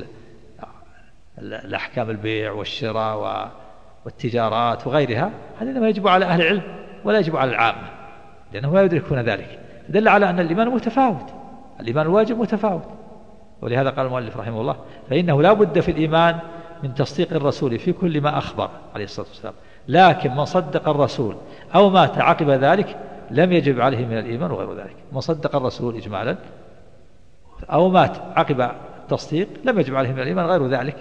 الأحكام البيع والشراء والتجارات وغيرها هذا إنما يجب على أهل العلم ولا يجب على العامة، لأنهم لا يدركون ذلك. دل على أن الإيمان متفاوت، الإيمان الواجب متفاوت. ولهذا قال المؤلف رحمه الله: فإنه لا بد في الإيمان من تصديق الرسول في كل ما أخبر عليه الصلاة والسلام، لكن من صدق الرسول أو مات عقب ذلك لم يجب عليه من الإيمان وغير ذلك. من صدق الرسول إجمالا أو مات عقب التصديق لم يجب عليه من الإيمان غير ذلك،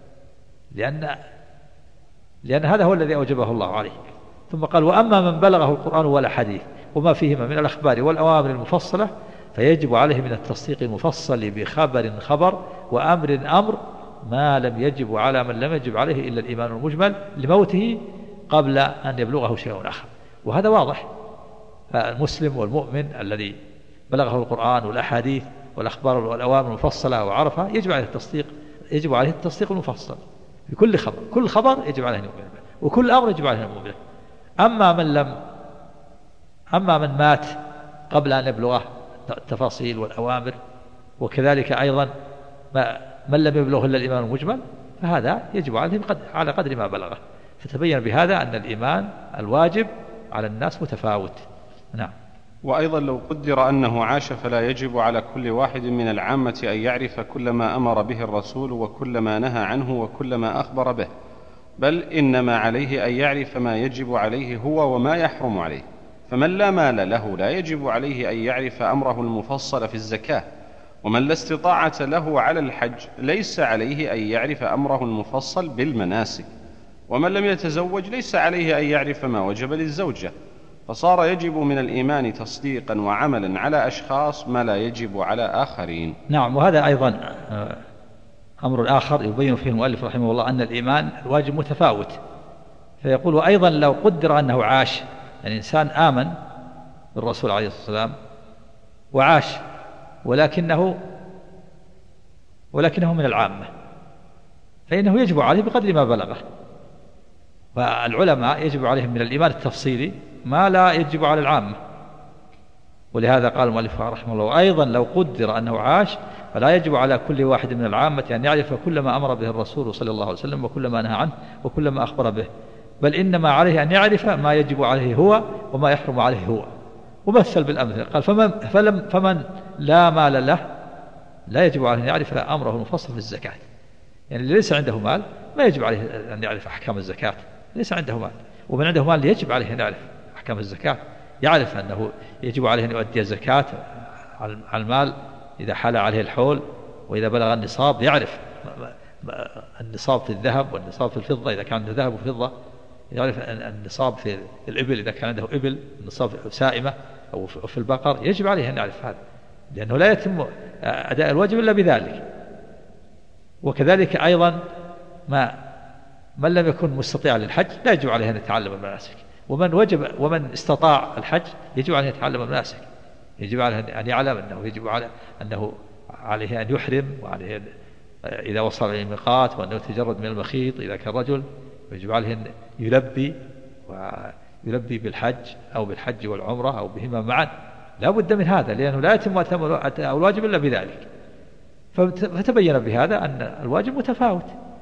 لأن لأن هذا هو الذي أوجبه الله عليه. ثم قال: وأما من بلغه القرآن ولا حديث وما فيهما من الأخبار والأوامر المفصلة فيجب عليه من التصديق المفصل بخبر خبر وأمر أمر ما لم يجب على من لم يجب عليه إلا الإيمان المجمل لموته قبل أن يبلغه شيء آخر. وهذا واضح، المسلم والمؤمن الذي بلغه القرآن والأحاديث والأخبار والأوامر المفصلة وعرفها يجب عليه التصديق يجب عليه التصديق المفصل بكل خبر، كل خبر يجب عليه أن يؤمن به، وكل أمر يجب عليه أن يؤمن به. أما من لم أما من مات قبل أن يبلغه التفاصيل والأوامر، وكذلك أيضا ما من لم يبلغه إلا الإيمان المجمل فهذا يجب عليه على قدر ما بلغه. فتبين بهذا أن الإيمان الواجب على الناس متفاوت. نعم. وأيضا لو قدر أنه عاش فلا يجب على كل واحد من العامة أن يعرف كل ما أمر به الرسول وكل ما نهى عنه وكل ما أخبر به، بل إنما عليه أن يعرف ما يجب عليه هو وما يحرم عليه. فمن لا مال له لا يجب عليه أن يعرف أمره المفصل في الزكاة، ومن لا استطاعة له على الحج ليس عليه أن يعرف أمره المفصل بالمناسك، ومن لم يتزوج ليس عليه أن يعرف ما وجب للزوجة، فصار يجب من الإيمان تصديقا وعملا على أشخاص ما لا يجب على آخرين. نعم. وهذا أيضا أمر آخر يبين فيه المؤلف رحمه الله أن الإيمان الواجب متفاوت. فيقول: وأيضا لو قدر أنه عاش، يعني إنسان آمن بالرسول عليه الصلاة والسلام وعاش ولكنه ولكنه من العامة فإنه يجب عليه بقدر ما بلغه. فالعلماء يجب عليهم من الإيمان التفصيلي ما لا يجب على العامة. ولهذا قال المؤلف رحمه الله: وأيضا لو قدر أنه عاش فلا يجب على كل واحد من العامة أن يعرف كل ما أمر به الرسول صلى الله عليه وسلم وكل ما نهى عنه وكل ما أخبر به، بل إنما عليه أن يعرف ما يجب عليه هو وما يحرم عليه هو. ومثل بالأمثلة قال فمن, فلم فمن لا مال له لا يجب عليه أن يعرف أمره المفصل في الزكاة. يعني اللي ليس عنده مال ما يجب عليه أن يعرف أحكام الزكاة، ليس عنده مال. ومن عنده مال يجب عليه أن يعرف أحكام الزكاة، يعرف أنه يجب عليه أن يؤدي الزكاة على المال إذا حال عليه الحول، وإذا بلغ النصاب يعرف النصاب في الذهب والنصاب في الفضة إذا كان عنده ذهب وفضة، يعرف النصاب في الإبل إذا كان عنده إبل، النصاب سائمة أو في البقر، يجب عليه أن يعرف هذا، لأنه لا يتم أداء الواجب إلا بذلك. وكذلك أيضا ما من لم يكن مستطيعا للحج لا يجب عليه أن يتعلم المناسك، ومن وجب ومن استطاع الحج يجب عليه أن يتعلم المناسك، يجب عليه أن يعلم أنه يجب على أنه عليه أن يحرم، وعليه إذا وصل إلى الميقات، وأنه يتجرد من المخيط إذا كان رجل، ويجب عليه أن يلبي ويلبي بالحج أو بالحج والعمرة أو بهما معا، لا بد من هذا، لأنه لا يتم الواجب إلا بذلك. فتبين بهذا أن الواجب متفاوت.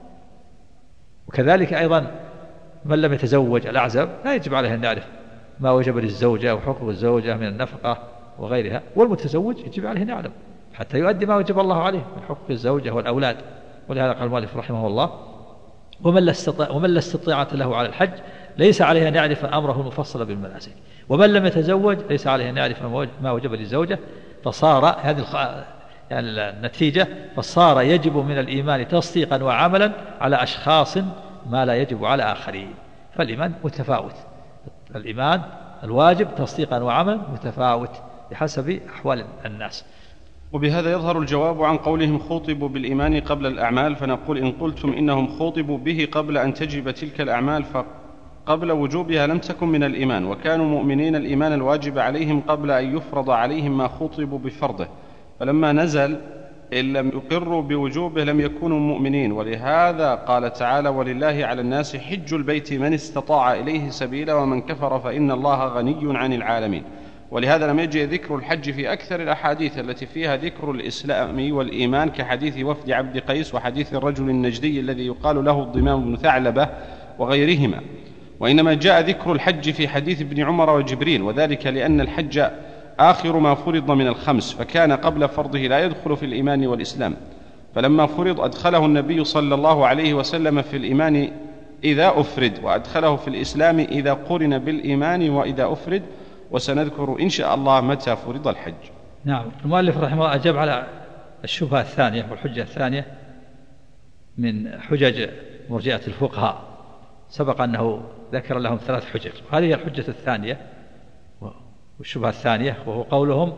وكذلك أيضا من لم يتزوج الأعزب لا يجب عليه أن يعرف ما وجب للزوجة وحقوق الزوجة من النفقة وغيرها، والمتزوج يجب عليه أن يعلم حتى يؤدي ما وجب الله عليه من حقوق الزوجة والأولاد. ولهذا قال المؤلف رحمه الله ومن لا استطاع ومن لا استطاعة له على الحج ليس عليه أن يعرف أمره المفصل بالمناسك، ومن لم يتزوج ليس عليه أن يعرف ما وجب للزوجة. فصار هذه الخ... يعني النتيجة فصار يجب من الإيمان تصديقا وعملا على أشخاص ما لا يجب على آخرين. فالإيمان متفاوت، الإيمان الواجب تصديقا وعملا متفاوت بحسب أحوال الناس. وبهذا يظهر الجواب عن قولهم خوطبوا بالإيمان قبل الأعمال، فنقول إن قلتم إنهم خوطبوا به قبل أن تجب تلك الأعمال فقبل وجوبها لم تكن من الإيمان، وكانوا مؤمنين الإيمان الواجب عليهم قبل أن يفرض عليهم ما خوطبوا بفرضه، فلما نزل إن لم يقروا بوجوبه لم يكونوا مؤمنين. ولهذا قال تعالى ولله على الناس حج البيت من استطاع إليه سبيلا ومن كفر فإن الله غني عن العالمين. ولهذا لم يجي ذكر الحج في أكثر الأحاديث التي فيها ذكر الإسلام والإيمان كحديث وفد عبد قيس وحديث الرجل النجدي الذي يقال له الضمام بن ثعلبة وغيرهما، وإنما جاء ذكر الحج في حديث ابن عمر وجبريل، وذلك لأن الحج آخر ما فرض من الخمس، فكان قبل فرضه لا يدخل في الإيمان والإسلام، فلما فرض أدخله النبي صلى الله عليه وسلم في الإيمان إذا أفرد، وأدخله في الإسلام إذا قرن بالإيمان وإذا أفرد، وسنذكر إن شاء الله متى فرض الحج. نعم. المؤلف رحمه الله أجاب على الشبهة الثانية والحجة الثانية من حجج مرجئة الفقهاء، سبق أنه ذكر لهم ثلاث حجج، هذه هي الحجة الثانية والشبهة الثانية، وهو قولهم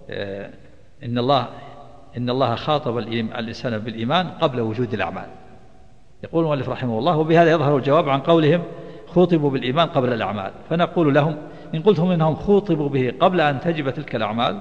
إن الله إن الله خاطب الإنسان بالإيمان قبل وجود الأعمال. يقول المؤلف رحمه الله وبهذا يظهر الجواب عن قولهم خوطبوا بالإيمان قبل الأعمال، فنقول لهم إن قلتم إنهم خوطبوا به قبل أن تجب تلك الأعمال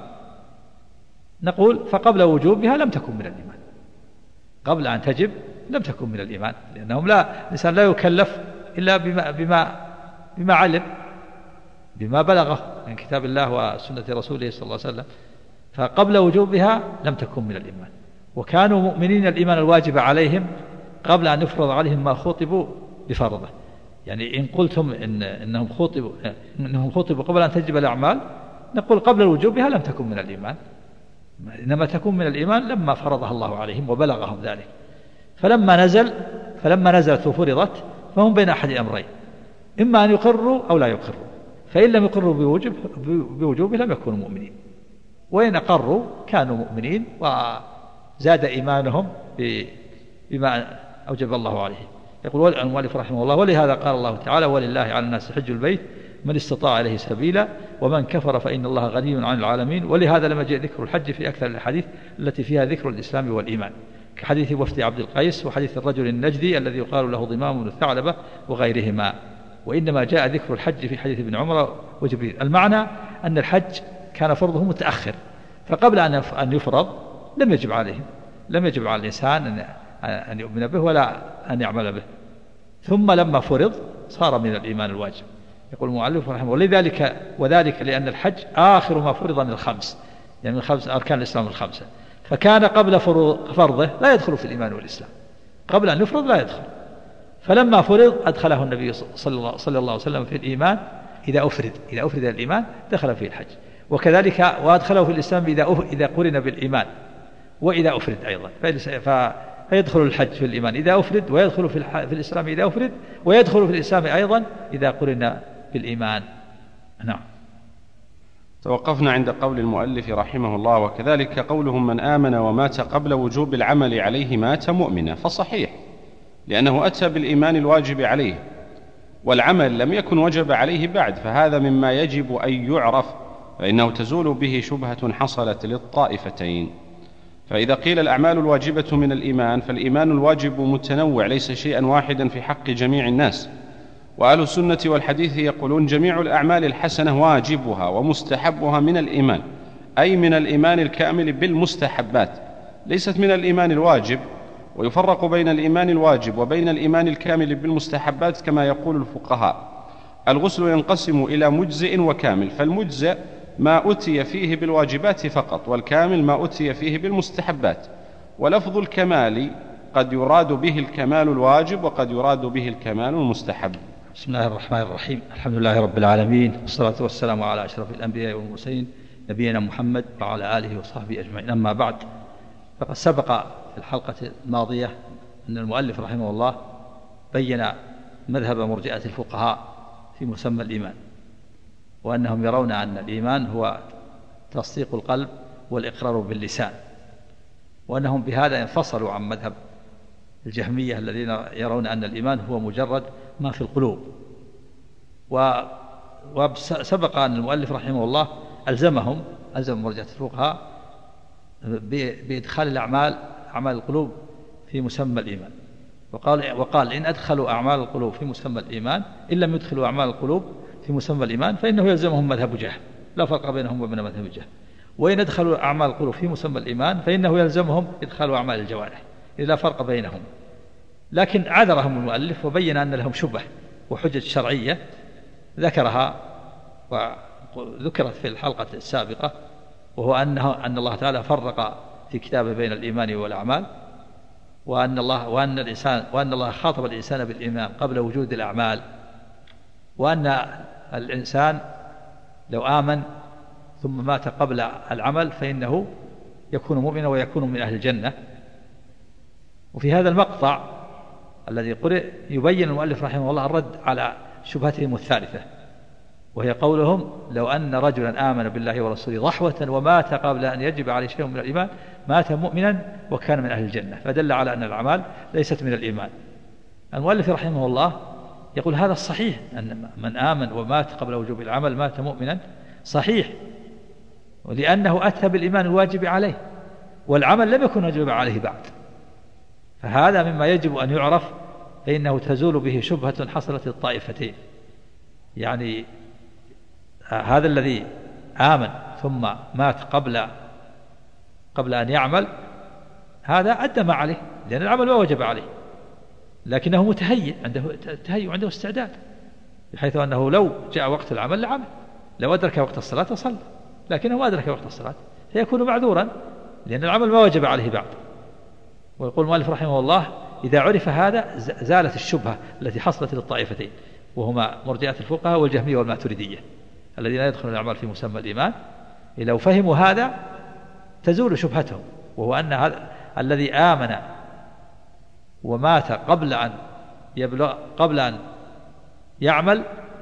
نقول فقبل وجوبها لم تكن من الإيمان، قبل أن تجب لم تكن من الإيمان، لأنهم لا الإنسان لا يكلف إلا بما بما بما علم، بما بلغه من كتاب الله وسنة رسوله صلى الله عليه وسلم، فقبل وجوبها لم تكن من الإيمان. وكانوا مؤمنين الإيمان الواجب عليهم قبل أن يفرض عليهم ما خوطبوا بفرضه. يعني إن قلتم إن إنهم خوطبوا إنهم خوطبوا قبل أن تجب الأعمال نقول قبل وجوبها لم تكن من الإيمان، إنما تكون من الإيمان لما فرضها الله عليهم وبلغهم ذلك. فلما نزل فلما نزلت وفرضت فهم بين أحد أمرين، إما أن يقروا أو لا يقروا، فإن لم يقروا بوجوب بوجوبه لم يكونوا مؤمنين، وإن أقروا كانوا مؤمنين وزاد إيمانهم بما أوجب الله عليه. يقول المؤلف رحمه الله ولهذا قال الله تعالى ولله على الناس حج البيت من استطاع إليه سبيلا ومن كفر فإن الله غني عن العالمين. ولهذا لما جاء ذكر الحج في أكثر الأحاديث التي فيها ذكر الإسلام والإيمان كحديث وفد عبد القيس وحديث الرجل النجدي الذي يقال له ضمام بن ثعلبة وغيرهما، وإنما جاء ذكر الحج في حديث ابن عمر وجبريل. المعنى أن الحج كان فرضه متأخر، فقبل أن يفرض لم يجب عليهم لم يجب على الإنسان أن يؤمن به ولا أن يعمل به، ثم لما فرض صار من الإيمان الواجب. يقول المؤلف رحمه الله ولذلك وذلك لأن الحج آخر ما فرض من الخمس، يعني من خمس أركان الإسلام الخمسة، فكان قبل فرضه لا يدخل في الإيمان والإسلام، قبل أن يفرض لا يدخل، فلما فرض أدخله النبي صلى الله عليه وسلم في الإيمان إذا أفرد إذا أفرد الإيمان دخل فيه الحج. وكذلك وأدخله في الإسلام إذا إذا قرن بالإيمان وإذا أفرد أيضا، فيدخل الحج في الإيمان إذا أفرد، ويدخل في, في الإسلام إذا أفرد، ويدخل في الإسلام أيضا إذا قرن بالإيمان. نعم. توقفنا عند قول المؤلف رحمه الله: وكذلك قولهم من آمن ومات قبل وجوب العمل عليه مات مؤمنا، فصحيح، لأنه أتى بالإيمان الواجب عليه والعمل لم يكن وجب عليه بعد، فهذا مما يجب أن يعرف، فإنه تزول به شبهة حصلت للطائفتين. فإذا قيل الأعمال الواجبة من الإيمان، فالإيمان الواجب متنوع ليس شيئا واحدا في حق جميع الناس. وأهل السنة والحديث يقولون جميع الأعمال الحسنة واجبها ومستحبها من الإيمان، أي من الإيمان الكامل بالمستحبات، ليست من الإيمان الواجب. ويفرق بين الإيمان الواجب وبين الإيمان الكامل بالمستحبات كما يقول الفقهاء. الغسل ينقسم إلى مجزئ وكامل، فالمجزئ ما أتي فيه بالواجبات فقط، والكامل ما أتي فيه بالمستحبات. ولفظ الكمال قد يراد به الكمال الواجب وقد يراد به الكمال المستحب. بسم الله الرحمن الرحيم. الحمد لله رب العالمين، والصلاة والسلام على أشرف الأنبياء والمرسلين نبينا محمد وعلى آله وصحبه أجمعين. أما بعد، فقد سبق في الحلقة الماضية أن المؤلف رحمه الله بين مذهب مرجئة الفقهاء في مسمى الإيمان، وأنهم يرون أن الإيمان هو تصديق القلب والإقرار باللسان، وأنهم بهذا انفصلوا عن مذهب الجهمية الذين يرون أن الإيمان هو مجرد ما في القلوب. وسبق أن المؤلف رحمه الله ألزمهم ألزم مرجئة الفقهاء بإدخال الأعمال أعمال القلوب في مسمى الإيمان، وقال, وقال إن أدخلوا أعمال القلوب في مسمى الإيمان، إن لم يدخلوا أعمال القلوب في مسمى الإيمان فإنه يلزمهم مذهب جهم، لا فرق بينهم وبين مذهب جهم. وإن أدخلوا أعمال القلوب في مسمى الإيمان فإنه يلزمهم إدخال أعمال الجوارح، لا فرق بينهم. لكن عذرهم المؤلف وبين أن لهم شبه وحجج شرعية ذكرها وذكرت في الحلقة السابقة، وهو أنه أن الله تعالى فرق في كتابه بين الإيمان والأعمال، وأن الله وأن الإنسان وأن الله خاطب الإنسان بالإيمان قبل وجود الأعمال، وأن الإنسان لو آمن ثم مات قبل العمل فإنه يكون مؤمنا ويكون من أهل الجنة. وفي هذا المقطع الذي قرئ يبين المؤلف رحمه الله الرد على شبهتهم الثالثة، وهي قولهم لو أن رجلا آمن بالله ورسوله ضحوة ومات قبل أن يجب عليه شيء من الإيمان مات مؤمنا وكان من أهل الجنة، فدل على أن الأعمال ليست من الإيمان. المؤلف رحمه الله يقول هذا الصحيح، أن من آمن ومات قبل وجوب العمل مات مؤمنا، صحيح، ولأنه أتى بالإيمان الواجب عليه والعمل لم يكن واجب عليه بعد، فهذا مما يجب أن يعرف، فإنه تزول به شبهة حصلت للطائفتين. يعني هذا الذي آمن ثم مات قبل قبل أن يعمل هذا أدى ما عليه، لأن العمل ما وجب عليه، لكنه متهيئ، عنده تهيئ وعنده استعداد، بحيث أنه لو جاء وقت العمل لعمل، لو أدرك وقت الصلاة صلى، لكنه ما أدرك وقت الصلاة فيكون معذورا لأن العمل ما وجب عليه بعد. ويقول المؤلف رحمه الله إذا عرف هذا زالت الشبهة التي حصلت للطائفتين، وهما مرجئة الفقهاء والجهمية والماتريدية الذين يدخلون الأعمال في مسمى الإيمان. لو فهموا هذا تزول شبهتهم، وهو أن هذا الذي آمن ومات قبل أن يبلغ قبل أن يعمل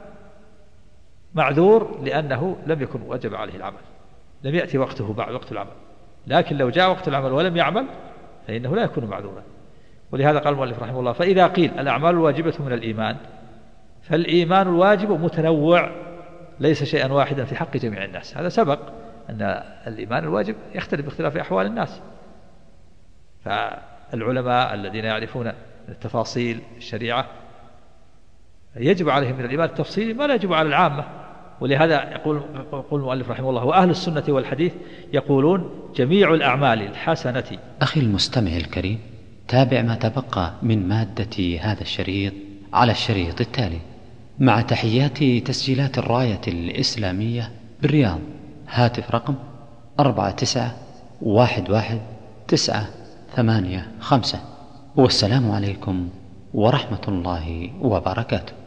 معذور، لأنه لم يكن وجب عليه العمل، لم يأتي وقته بعد وقت العمل. لكن لو جاء وقت العمل ولم يعمل فإنه لا يكون معذورا. ولهذا قال المؤلف رحمه الله فإذا قيل الأعمال الواجبة من الإيمان، فالإيمان الواجب متنوع ليس شيئا واحدا في حق جميع الناس. هذا سبق أن الإيمان الواجب يختلف باختلاف أحوال الناس، فالعلماء الذين يعرفون التفاصيل الشريعة يجب عليهم من الإيمان التفصيلي ما لا يجب على العامة. ولهذا يقول يقول المؤلف رحمه الله وأهل السنة والحديث يقولون جميع الأعمال الحسنة. أخي المستمع الكريم، تابع ما تبقى من مادة هذا الشريط على الشريط التالي، مع تحيات تسجيلات الراية الإسلامية بالرياض، هاتف رقم أربعة تسعة واحد واحد تسعة ثمانية خمسة، والسلام عليكم ورحمة الله وبركاته.